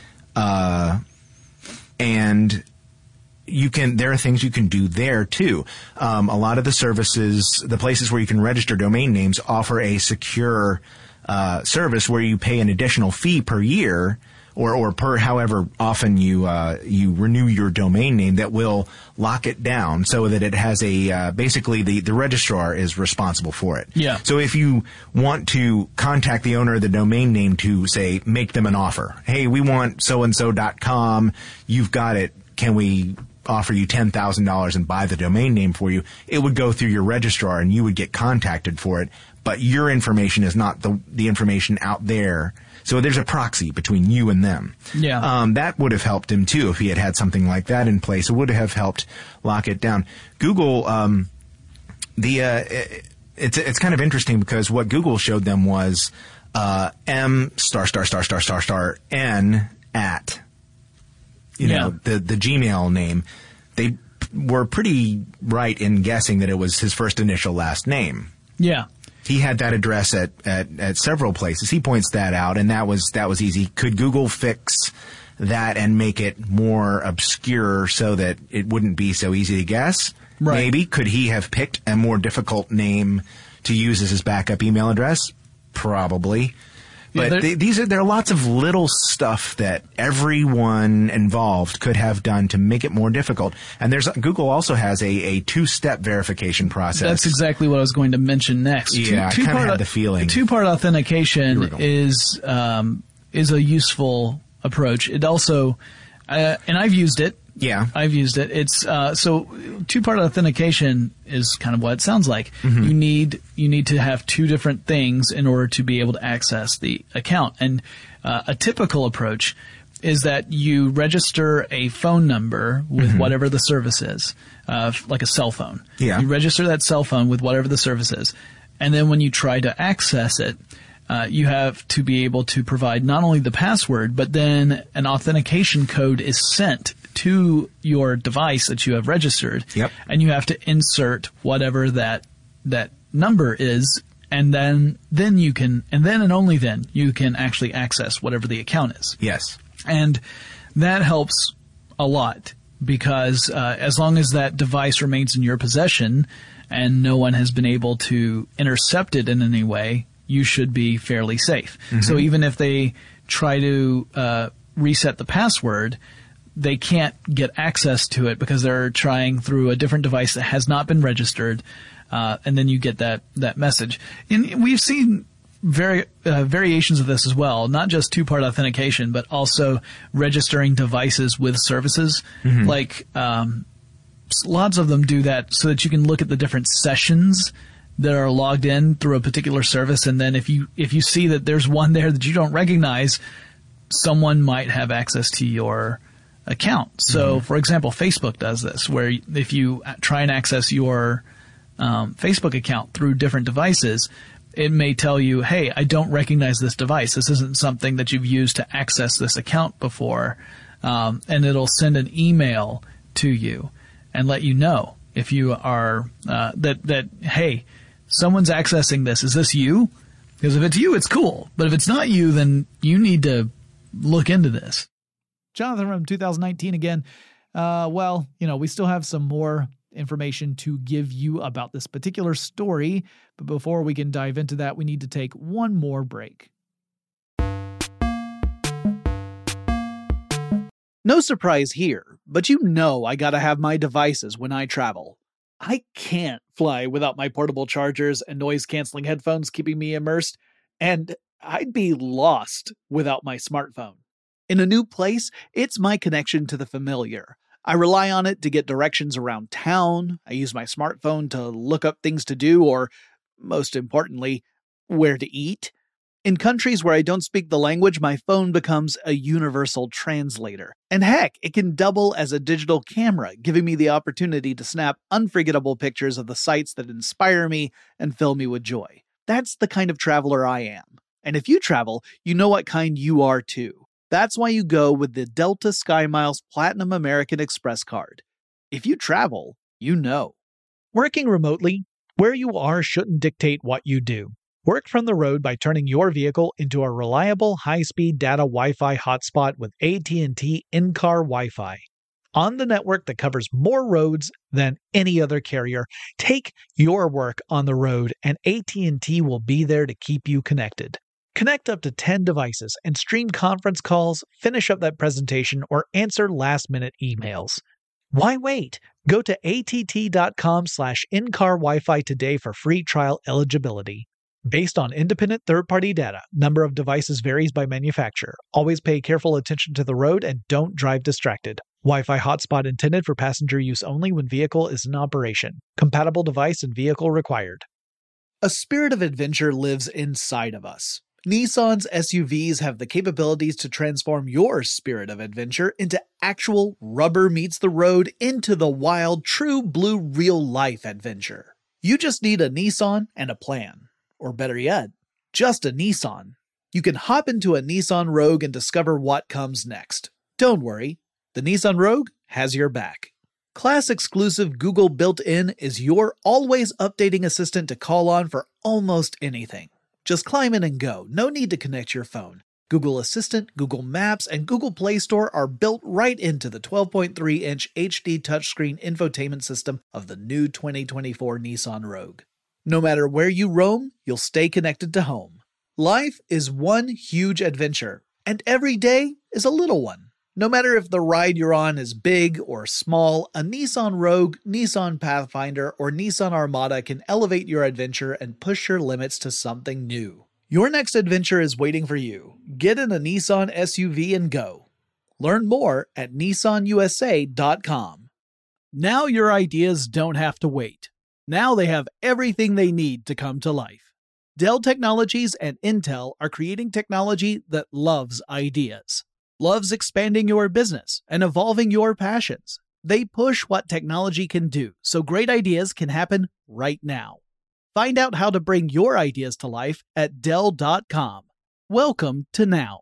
and there are things you can do there too. A lot of the services, the places where you can register domain names, offer a secure service where you pay an additional fee per year, or per however often you renew your domain name, that will lock it down so that it has basically the registrar is responsible for it. Yeah. So if you want to contact the owner of the domain name to say, make them an offer. Hey, we want soandso.com. You've got it. Can we offer you $10,000 and buy the domain name for you? It would go through your registrar and you would get contacted for it, but your information is not the information out there. So there's a proxy between you and them. Yeah. That would have helped him too if he had something like that in place. It would have helped lock it down. Google, it's kind of interesting because what Google showed them was M*******N at, the Gmail name. They were pretty right in guessing that it was his first initial last name. Yeah. He had that address at several places. He points that out, and that was easy. Could Google fix that and make it more obscure so that it wouldn't be so easy to guess? Right. Maybe. Could he have picked a more difficult name to use as his backup email address? Probably. But there are lots of little stuff that everyone involved could have done to make it more difficult. And Google also has a two-step verification process. That's exactly what I was going to mention next. Yeah, I kind of had the feeling. Two-part authentication is a useful approach. It also, and I've used it. Yeah. I've used it. It's, so two-part authentication is kind of what it sounds like. Mm-hmm. You need to have two different things in order to be able to access the account. And, a typical approach is that you register a phone number with whatever the service is, like a cell phone. Yeah. You register that cell phone with whatever the service is. And then when you try to access it, you have to be able to provide not only the password, but then an authentication code is sent to your device that you have registered. Yep. And you have to insert whatever that number is, and then you can, and then and only then you can actually access whatever the account is. Yes. And that helps a lot because as long as that device remains in your possession and no one has been able to intercept it in any way, you should be fairly safe. Mm-hmm. So even if they try to reset the password, they can't get access to it because they're trying through a different device that has not been registered, and then you get that message. And we've seen variations of this as well, not just two-part authentication, but also registering devices with services. Mm-hmm. Like lots of them do that so that you can look at the different sessions that are logged in through a particular service. And then if you see that there's one there that you don't recognize, someone might have access to your account. So, for example, Facebook does this, where if you try and access your Facebook account through different devices, it may tell you, hey, I don't recognize this device. This isn't something that you've used to access this account before. And it'll send an email to you and let you know if you are that hey, someone's accessing this. Is this you? Because if it's you, it's cool. But if it's not you, then you need to look into this. Jonathan from 2019 again. Well, we still have some more information to give you about this particular story. But before we can dive into that, we need to take one more break. No surprise here, but I gotta have my devices when I travel. I can't fly without my portable chargers and noise-canceling headphones keeping me immersed, and I'd be lost without my smartphone. In a new place, it's my connection to the familiar. I rely on it to get directions around town, I use my smartphone to look up things to do, or, most importantly, where to eat. In countries where I don't speak the language, my phone becomes a universal translator. And heck, it can double as a digital camera, giving me the opportunity to snap unforgettable pictures of the sights that inspire me and fill me with joy. That's the kind of traveler I am. And if you travel, you know what kind you are too. That's why you go with the Delta SkyMiles Platinum American Express card. If you travel, you know. Working remotely, where you are shouldn't dictate what you do. Work from the road by turning your vehicle into a reliable high-speed data Wi-Fi hotspot with AT&T in-car Wi-Fi. On the network that covers more roads than any other carrier, take your work on the road and AT&T will be there to keep you connected. Connect up to 10 devices and stream conference calls, finish up that presentation, or answer last-minute emails. Why wait? Go to att.com/in-car Wi-Fi today for free trial eligibility. Based on independent third-party data, number of devices varies by manufacturer. Always pay careful attention to the road and don't drive distracted. Wi-Fi hotspot intended for passenger use only when vehicle is in operation. Compatible device and vehicle required. A spirit of adventure lives inside of us. Nissan's SUVs have the capabilities to transform your spirit of adventure into actual rubber meets the road into the wild, true blue real-life adventure. You just need a Nissan and a plan. Or better yet, just a Nissan. You can hop into a Nissan Rogue and discover what comes next. Don't worry, the Nissan Rogue has your back. Class-exclusive Google built-in is your always updating assistant to call on for almost anything. Just climb in and go, no need to connect your phone. Google Assistant, Google Maps, and Google Play Store are built right into the 12.3-inch HD touchscreen infotainment system of the new 2024 Nissan Rogue. No matter where you roam, you'll stay connected to home. Life is one huge adventure, and every day is a little one. No matter if the ride you're on is big or small, a Nissan Rogue, Nissan Pathfinder, or Nissan Armada can elevate your adventure and push your limits to something new. Your next adventure is waiting for you. Get in a Nissan SUV and go. Learn more at nissanusa.com. Now your ideas don't have to wait. Now they have everything they need to come to life. Dell Technologies and Intel are creating technology that loves ideas. Loves expanding your business and evolving your passions. They push what technology can do, so great ideas can happen right now. Find out how to bring your ideas to life at Dell.com. Welcome to now.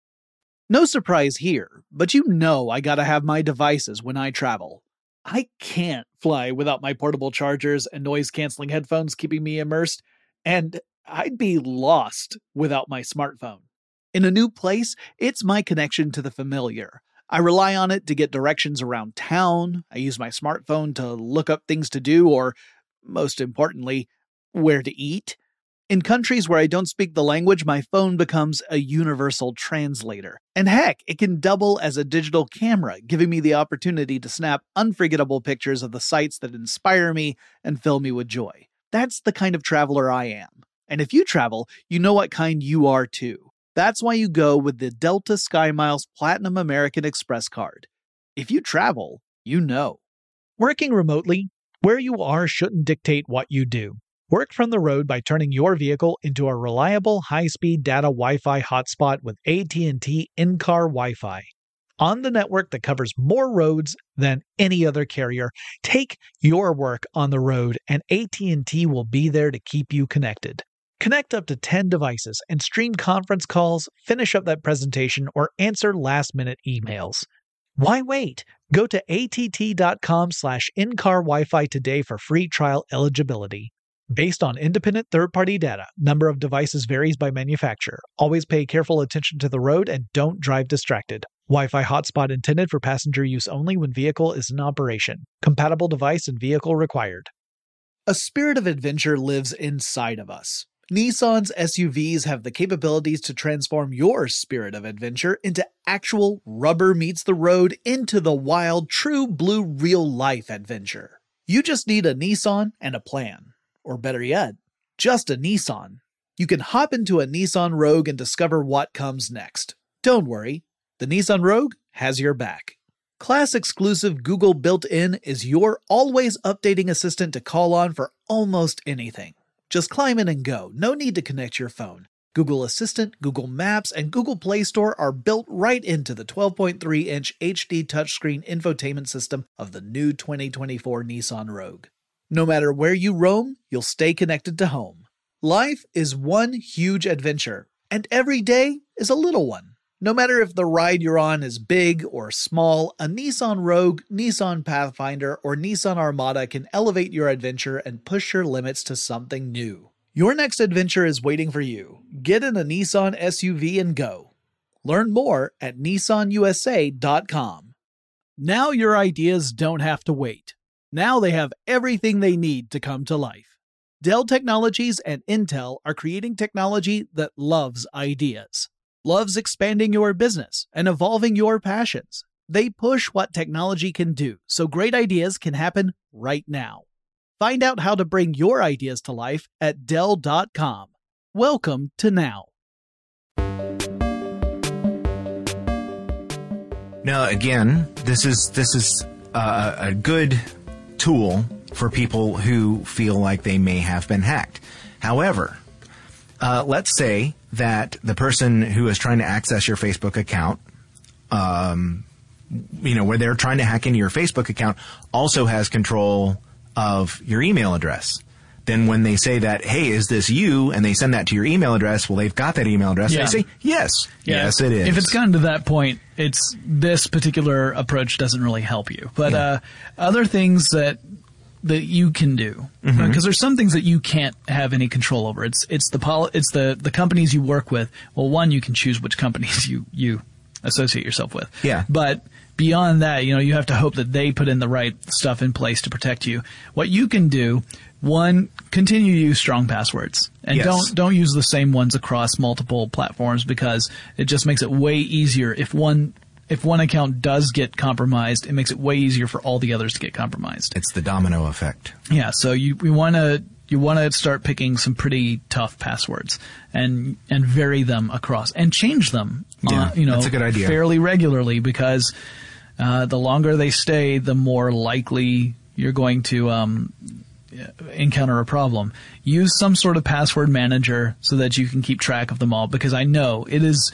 No surprise here, but I gotta have my devices when I travel. I can't fly without my portable chargers and noise-canceling headphones keeping me immersed, and I'd be lost without my smartphone. In a new place, it's my connection to the familiar. I rely on it to get directions around town, I use my smartphone to look up things to do, or, most importantly, where to eat. In countries where I don't speak the language, my phone becomes a universal translator. And heck, it can double as a digital camera, giving me the opportunity to snap unforgettable pictures of the sights that inspire me and fill me with joy. That's the kind of traveler I am. And if you travel, you know what kind you are too. That's why you go with the Delta SkyMiles Platinum American Express card. If you travel, you know. Working remotely, where you are shouldn't dictate what you do. Work from the road by turning your vehicle into a reliable high-speed data Wi-Fi hotspot with AT&T in-car Wi-Fi. On the network that covers more roads than any other carrier, take your work on the road and AT&T will be there to keep you connected. Connect up to 10 devices and stream conference calls, finish up that presentation, or answer last-minute emails. Why wait? Go to att.com/in-car Wi-Fi today for free trial eligibility. Based on independent third-party data, number of devices varies by manufacturer. Always pay careful attention to the road and don't drive distracted. Wi-Fi hotspot intended for passenger use only when vehicle is in operation. Compatible device and vehicle required. A spirit of adventure lives inside of us. Nissan's SUVs have the capabilities to transform your spirit of adventure into actual rubber meets the road into the wild, true blue real-life adventure. You just need a Nissan and a plan. Or better yet, just a Nissan. You can hop into a Nissan Rogue and discover what comes next. Don't worry, the Nissan Rogue has your back. Class-exclusive Google built-in is your always updating assistant to call on for almost anything. Just climb in and go, no need to connect your phone. Google Assistant, Google Maps, and Google Play Store are built right into the 12.3-inch HD touchscreen infotainment system of the new 2024 Nissan Rogue. No matter where you roam, you'll stay connected to home. Life is one huge adventure, and every day is a little one. No matter if the ride you're on is big or small, a Nissan Rogue, Nissan Pathfinder, or Nissan Armada can elevate your adventure and push your limits to something new. Your next adventure is waiting for you. Get in a Nissan SUV and go. Learn more at nissanusa.com. Now your ideas don't have to wait. Now they have everything they need to come to life. Dell Technologies and Intel are creating technology that loves ideas, loves expanding your business and evolving your passions. They push what technology can do, so great ideas can happen right now. Find out how to bring your ideas to life at Dell.com. Welcome to now. Now, again, this is a good tool for people who feel like they may have been hacked. However, let's say that the person who is trying to access your Facebook account, where they're trying to hack into your Facebook account, also has control of your email address. Then when they say that, hey, is this you? And they send that to your email address, well, they've got that email address. Yeah. And they say, yes, yes, it is. If it's gotten to that point, this particular approach doesn't really help you. But other things that you can do, because there's some things that you can't have any control over. It's the companies you work with. Well, one, you can choose which companies you associate yourself with. Yeah. But beyond that, you have to hope that they put in the right stuff in place to protect you. What you can do, one, continue to use strong passwords, and Yes. don't use the same ones across multiple platforms, because it just makes it way easier. If one account does get compromised, it makes it way easier for all the others to get compromised. It's the domino effect. Yeah, so you want to start picking some pretty tough passwords and vary them across and change them. Yeah, that's a good idea. Fairly regularly, because the longer they stay, the more likely you're going to encounter a problem. Use some sort of password manager so that you can keep track of them all, because I know it is.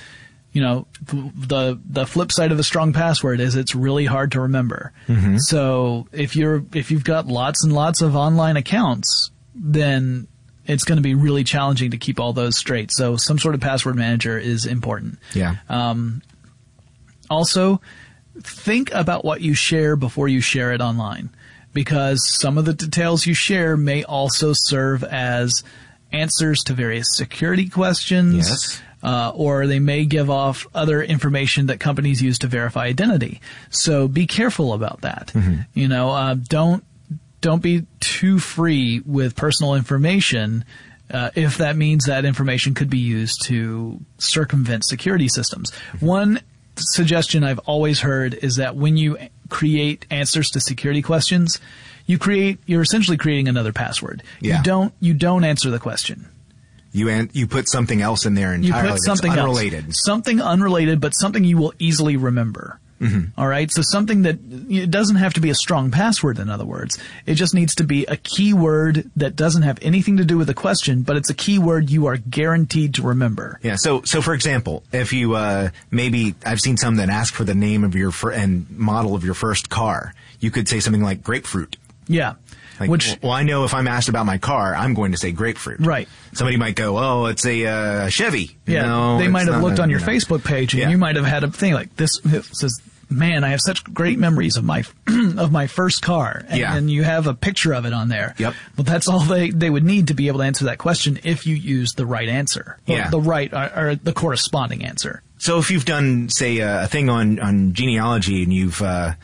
The flip side of a strong password is it's really hard to remember. Mm-hmm. So if you've got lots and lots of online accounts, then it's going to be really challenging to keep all those straight. So some sort of password manager is important. Yeah. Also, think about what you share before you share it online, because some of the details you share may also serve as answers to various security questions. Yes. Or they may give off other information that companies use to verify identity. So be careful about that. Mm-hmm. Don't be too free with personal information if that means that information could be used to circumvent security systems. Mm-hmm. One suggestion I've always heard is that when you create answers to security questions, you're essentially creating another password. Yeah. You don't answer the question. You put something else in there entirely. You put something that's unrelated. else. Something unrelated, but something you will easily remember. All right. So something that it doesn't have to be a strong password. In other words, it just needs to be a keyword that doesn't have anything to do with the question, but it's a keyword you are guaranteed to remember. Yeah. So for example, if you, maybe I've seen some that ask for the name of your and model of your first car, you could say something like grapefruit. Yeah. Like, well, I know if I'm asked about my car, I'm going to say grapefruit. Right. Somebody might go, oh, it's a Chevy. Yeah. No, they might have looked on your Facebook page, and you might have had a thing like this. It says, "Man, I have such great memories of my of my first car," and then you have a picture of it on there. Yep. Well, that's all they would need to be able to answer that question if you use the right answer. Yeah. The right or the corresponding answer. So if you've done, say, a thing on genealogy, and you've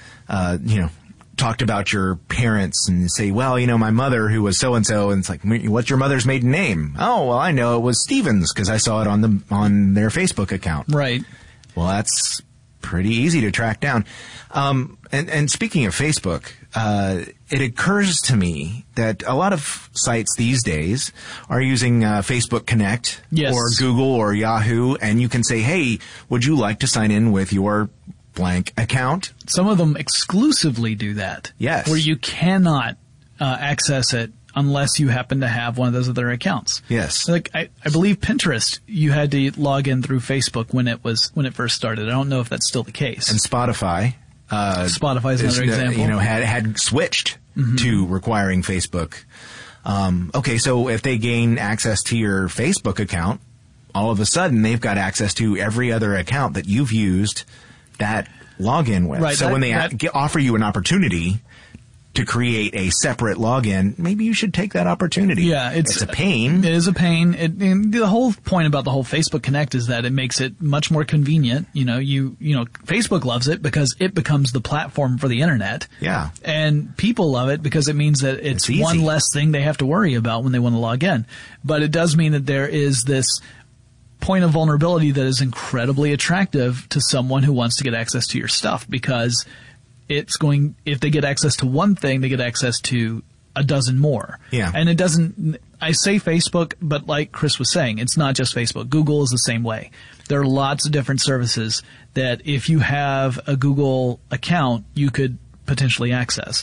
talked about your parents and say, well, my mother who was so-and-so, and it's like, what's your mother's maiden name? Oh, well, I know it was Stevens because I saw it on their Facebook account. Right. Well, that's pretty easy to track down. And speaking of Facebook, it occurs to me that a lot of sites these days are using Facebook Connect or Google or Yahoo, and you can say, hey, would you like to sign in with your blank account? Some of them exclusively do that. Yes. Where you cannot access it unless you happen to have one of those other accounts. Yes. Like I believe Pinterest, you had to log in through Facebook when it first started. I don't know if that's still the case. And Spotify. Spotify is another example. Had switched to requiring Facebook. Okay, so if they gain access to your Facebook account, all of a sudden they've got access to every other account that you've used that login with. Right, so when they offer you an opportunity to create a separate login, maybe you should take that opportunity. Yeah, it's a pain. It is a pain. And the whole point about the whole Facebook Connect is that it makes it much more convenient. Facebook loves it because it becomes the platform for the internet. Yeah. And people love it because it means that it's one less thing they have to worry about when they want to log in. But it does mean that there is this point of vulnerability that is incredibly attractive to someone who wants to get access to your stuff, because if they get access to one thing, they get access to a dozen more. Yeah. And I say Facebook, but like Chris was saying, it's not just Facebook. Google is the same way. There are lots of different services that if you have a Google account, you could potentially access.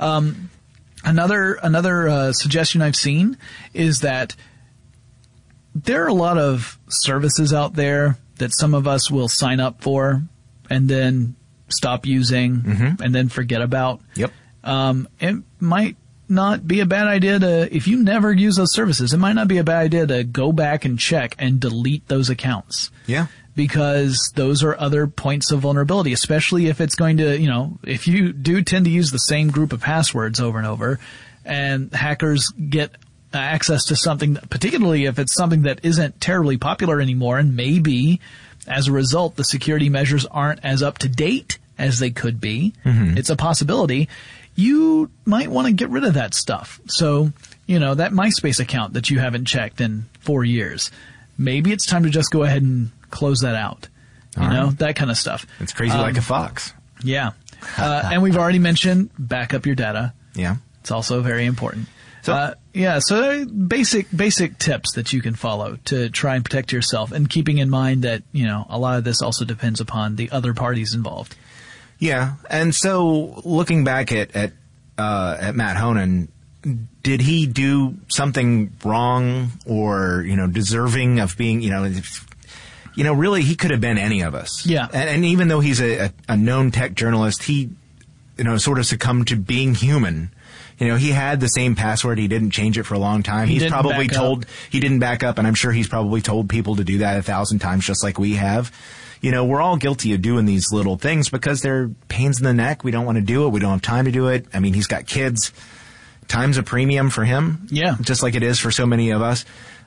Another suggestion I've seen is that there are a lot of services out there that some of us will sign up for and then stop using and then forget about. Yep. It might not be a bad idea if you never use those services, it might not be a bad idea to go back and check and delete those accounts. Yeah. Because those are other points of vulnerability, especially if it's going to, if you do tend to use the same group of passwords over and over, and hackers get access to something, particularly if it's something that isn't terribly popular anymore, and maybe as a result the security measures aren't as up to date as they could be. It's a possibility. You might want to get rid of that stuff. So, that MySpace account that you haven't checked in 4 years, maybe it's time to just go ahead and close that out. That kind of stuff. It's crazy like a fox. Yeah. And we've already mentioned back up your data. Yeah. It's also very important. So, so basic tips that you can follow to try and protect yourself, and keeping in mind that, a lot of this also depends upon the other parties involved. Yeah. And so looking back at Matt Honan, did he do something wrong or, deserving of being, really he could have been any of us. Yeah. And even though he's a known tech journalist, he, sort of succumbed to being human. He had the same password. He didn't change it for a long time. He didn't back up, and I'm sure he's probably told people to do that 1,000 times, just like we have. We're all guilty of doing these little things because they're pains in the neck. We don't want to do it. We don't have time to do it. I mean, he's got kids. Time's a premium for him. Yeah. Just like it is for so many of us.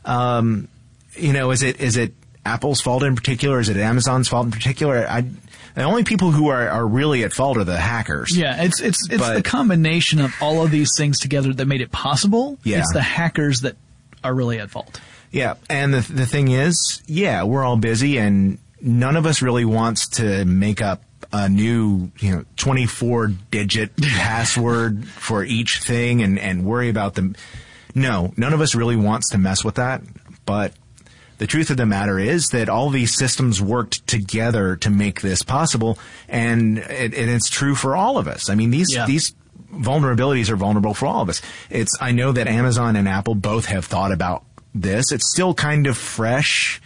Is it Apple's fault in particular? Is it Amazon's fault in particular? The only people who are really at fault are the hackers. Yeah, it's the combination of all of these things together that made it possible. Yeah. It's the hackers that are really at fault. Yeah, and the thing is, we're all busy, and none of us really wants to make up a new 24-digit password for each thing and worry about them. No, none of us really wants to mess with that, but the truth of the matter is that all these systems worked together to make this possible, and it's true for all of us. I mean, these vulnerabilities are vulnerable for all of us. I know that Amazon and Apple both have thought about this. It's still kind of fresh.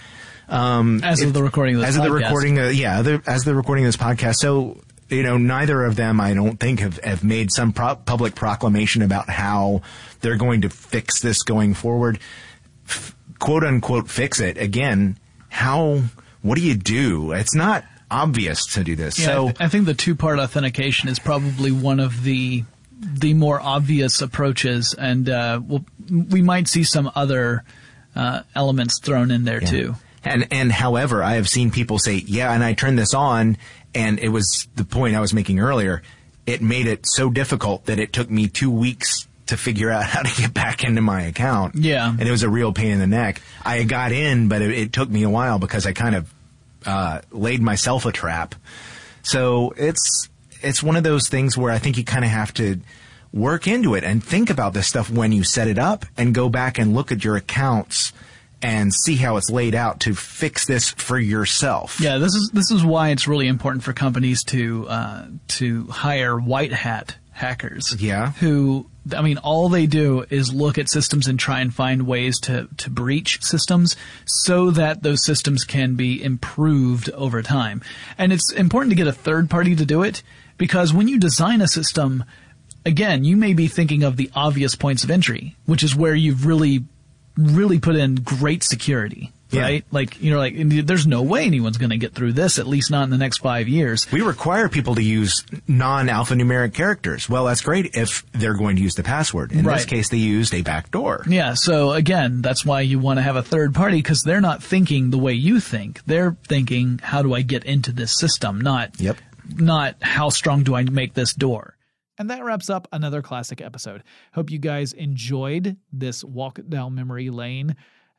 As of the recording of this podcast. As the recording of this podcast. So, neither of them, I don't think, have made some public proclamation about how they're going to fix this going forward. Quote unquote, fix it. Again, what do you do? It's not obvious to do this. Yeah, so I think the two-part authentication is probably one of the more obvious approaches, and we might see some other elements thrown in there too. And however, I have seen people say, and I turned this on, and it was the point I was making earlier. It made it so difficult that it took me 2 weeks to figure out how to get back into my account. Yeah. And it was a real pain in the neck. I got in, but it took me a while because I kind of laid myself a trap. So it's one of those things where I think you kind of have to work into it and think about this stuff when you set it up, and go back and look at your accounts and see how it's laid out to fix this for yourself. Yeah, this is why it's really important for companies to hire white hat hackers. Yeah. Who, I mean, all they do is look at systems and try and find ways to breach systems so that those systems can be improved over time. And it's important to get a third party to do it, because when you design a system, again, you may be thinking of the obvious points of entry, which is where you've really put in great security, right? Yeah. There's no way anyone's going to get through this, at least not in the next 5 years. We require people to use non-alphanumeric characters. Well, that's great if they're going to use the password. In this case, they used a backdoor. Yeah. So again, that's why you want to have a third party, because they're not thinking the way you think. They're thinking, how do I get into this system? Not how strong do I make this door? And that wraps up another classic episode. Hope you guys enjoyed this walk down memory lane,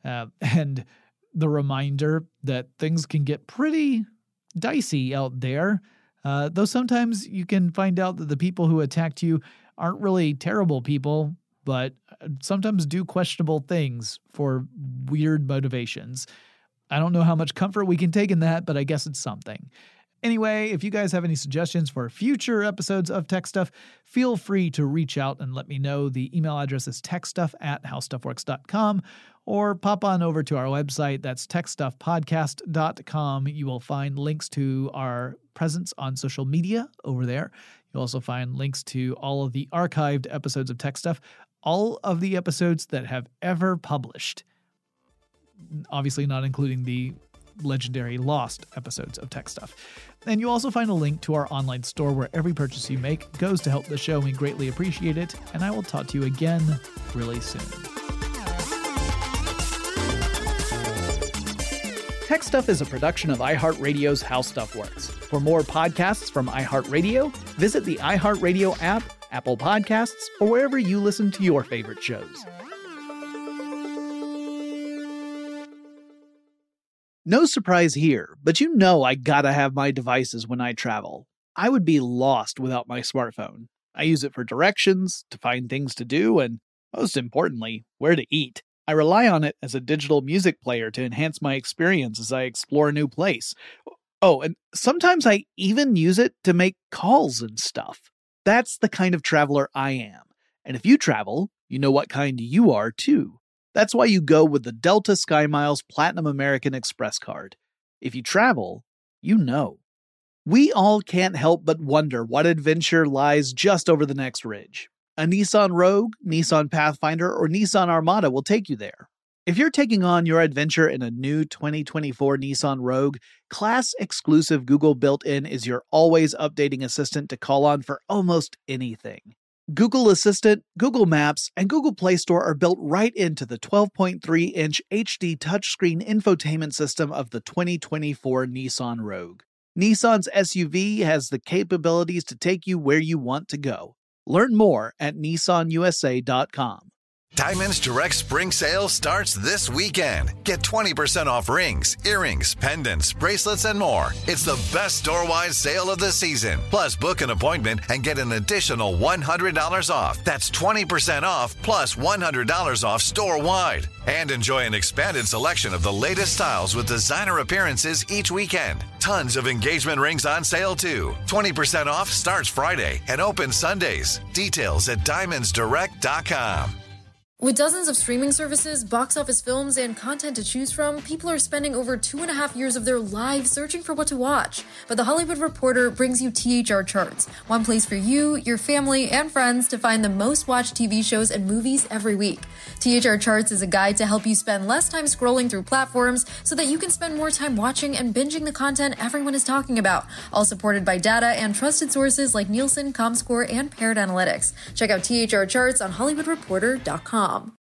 and the reminder that things can get pretty dicey out there. Though sometimes you can find out that the people who attacked you aren't really terrible people, but sometimes do questionable things for weird motivations. I don't know how much comfort we can take in that, but I guess it's something. Anyway, if you guys have any suggestions for future episodes of Tech Stuff, feel free to reach out and let me know. The email address is techstuff@howstuffworks.com, or pop on over to our website. That's techstuffpodcast.com. You will find links to our presence on social media over there. You'll also find links to all of the archived episodes of Tech Stuff, all of the episodes that have ever published. Obviously not including the legendary lost episodes of Tech Stuff. And you also find a link to our online store where every purchase you make goes to help the show. We greatly appreciate it, and I will talk to you again really soon. Tech Stuff is a production of iHeartRadio's How Stuff Works. For more podcasts from iHeartRadio, visit the iHeartRadio app, Apple Podcasts, or wherever you listen to your favorite shows. No surprise here, but you know I gotta have my devices when I travel. I would be lost without my smartphone. I use it for directions, to find things to do, and most importantly, where to eat. I rely on it as a digital music player to enhance my experience as I explore a new place. Oh, and sometimes I even use it to make calls and stuff. That's the kind of traveler I am. And if you travel, you know what kind you are too. That's why you go with the Delta SkyMiles Platinum American Express card. If you travel, you know. We all can't help but wonder what adventure lies just over the next ridge. A Nissan Rogue, Nissan Pathfinder, or Nissan Armada will take you there. If you're taking on your adventure in a new 2024 Nissan Rogue, class-exclusive Google built-in is your always updating assistant to call on for almost anything. Google Assistant, Google Maps, and Google Play Store are built right into the 12.3-inch HD touchscreen infotainment system of the 2024 Nissan Rogue. Nissan's SUV has the capabilities to take you where you want to go. Learn more at nissanusa.com. Diamonds Direct Spring Sale starts this weekend. Get 20% off rings, earrings, pendants, bracelets, and more. It's the best store-wide sale of the season. Plus, book an appointment and get an additional $100 off. That's 20% off plus $100 off store-wide. And enjoy an expanded selection of the latest styles with designer appearances each weekend. Tons of engagement rings on sale, too. 20% off starts Friday and opens Sundays. Details at diamondsdirect.com. With dozens of streaming services, box office films, and content to choose from, people are spending over 2.5 years of their lives searching for what to watch. But The Hollywood Reporter brings you THR Charts, one place for you, your family, and friends to find the most watched TV shows and movies every week. THR Charts is a guide to help you spend less time scrolling through platforms so that you can spend more time watching and binging the content everyone is talking about, all supported by data and trusted sources like Nielsen, Comscore, and Paired Analytics. Check out THR Charts on HollywoodReporter.com.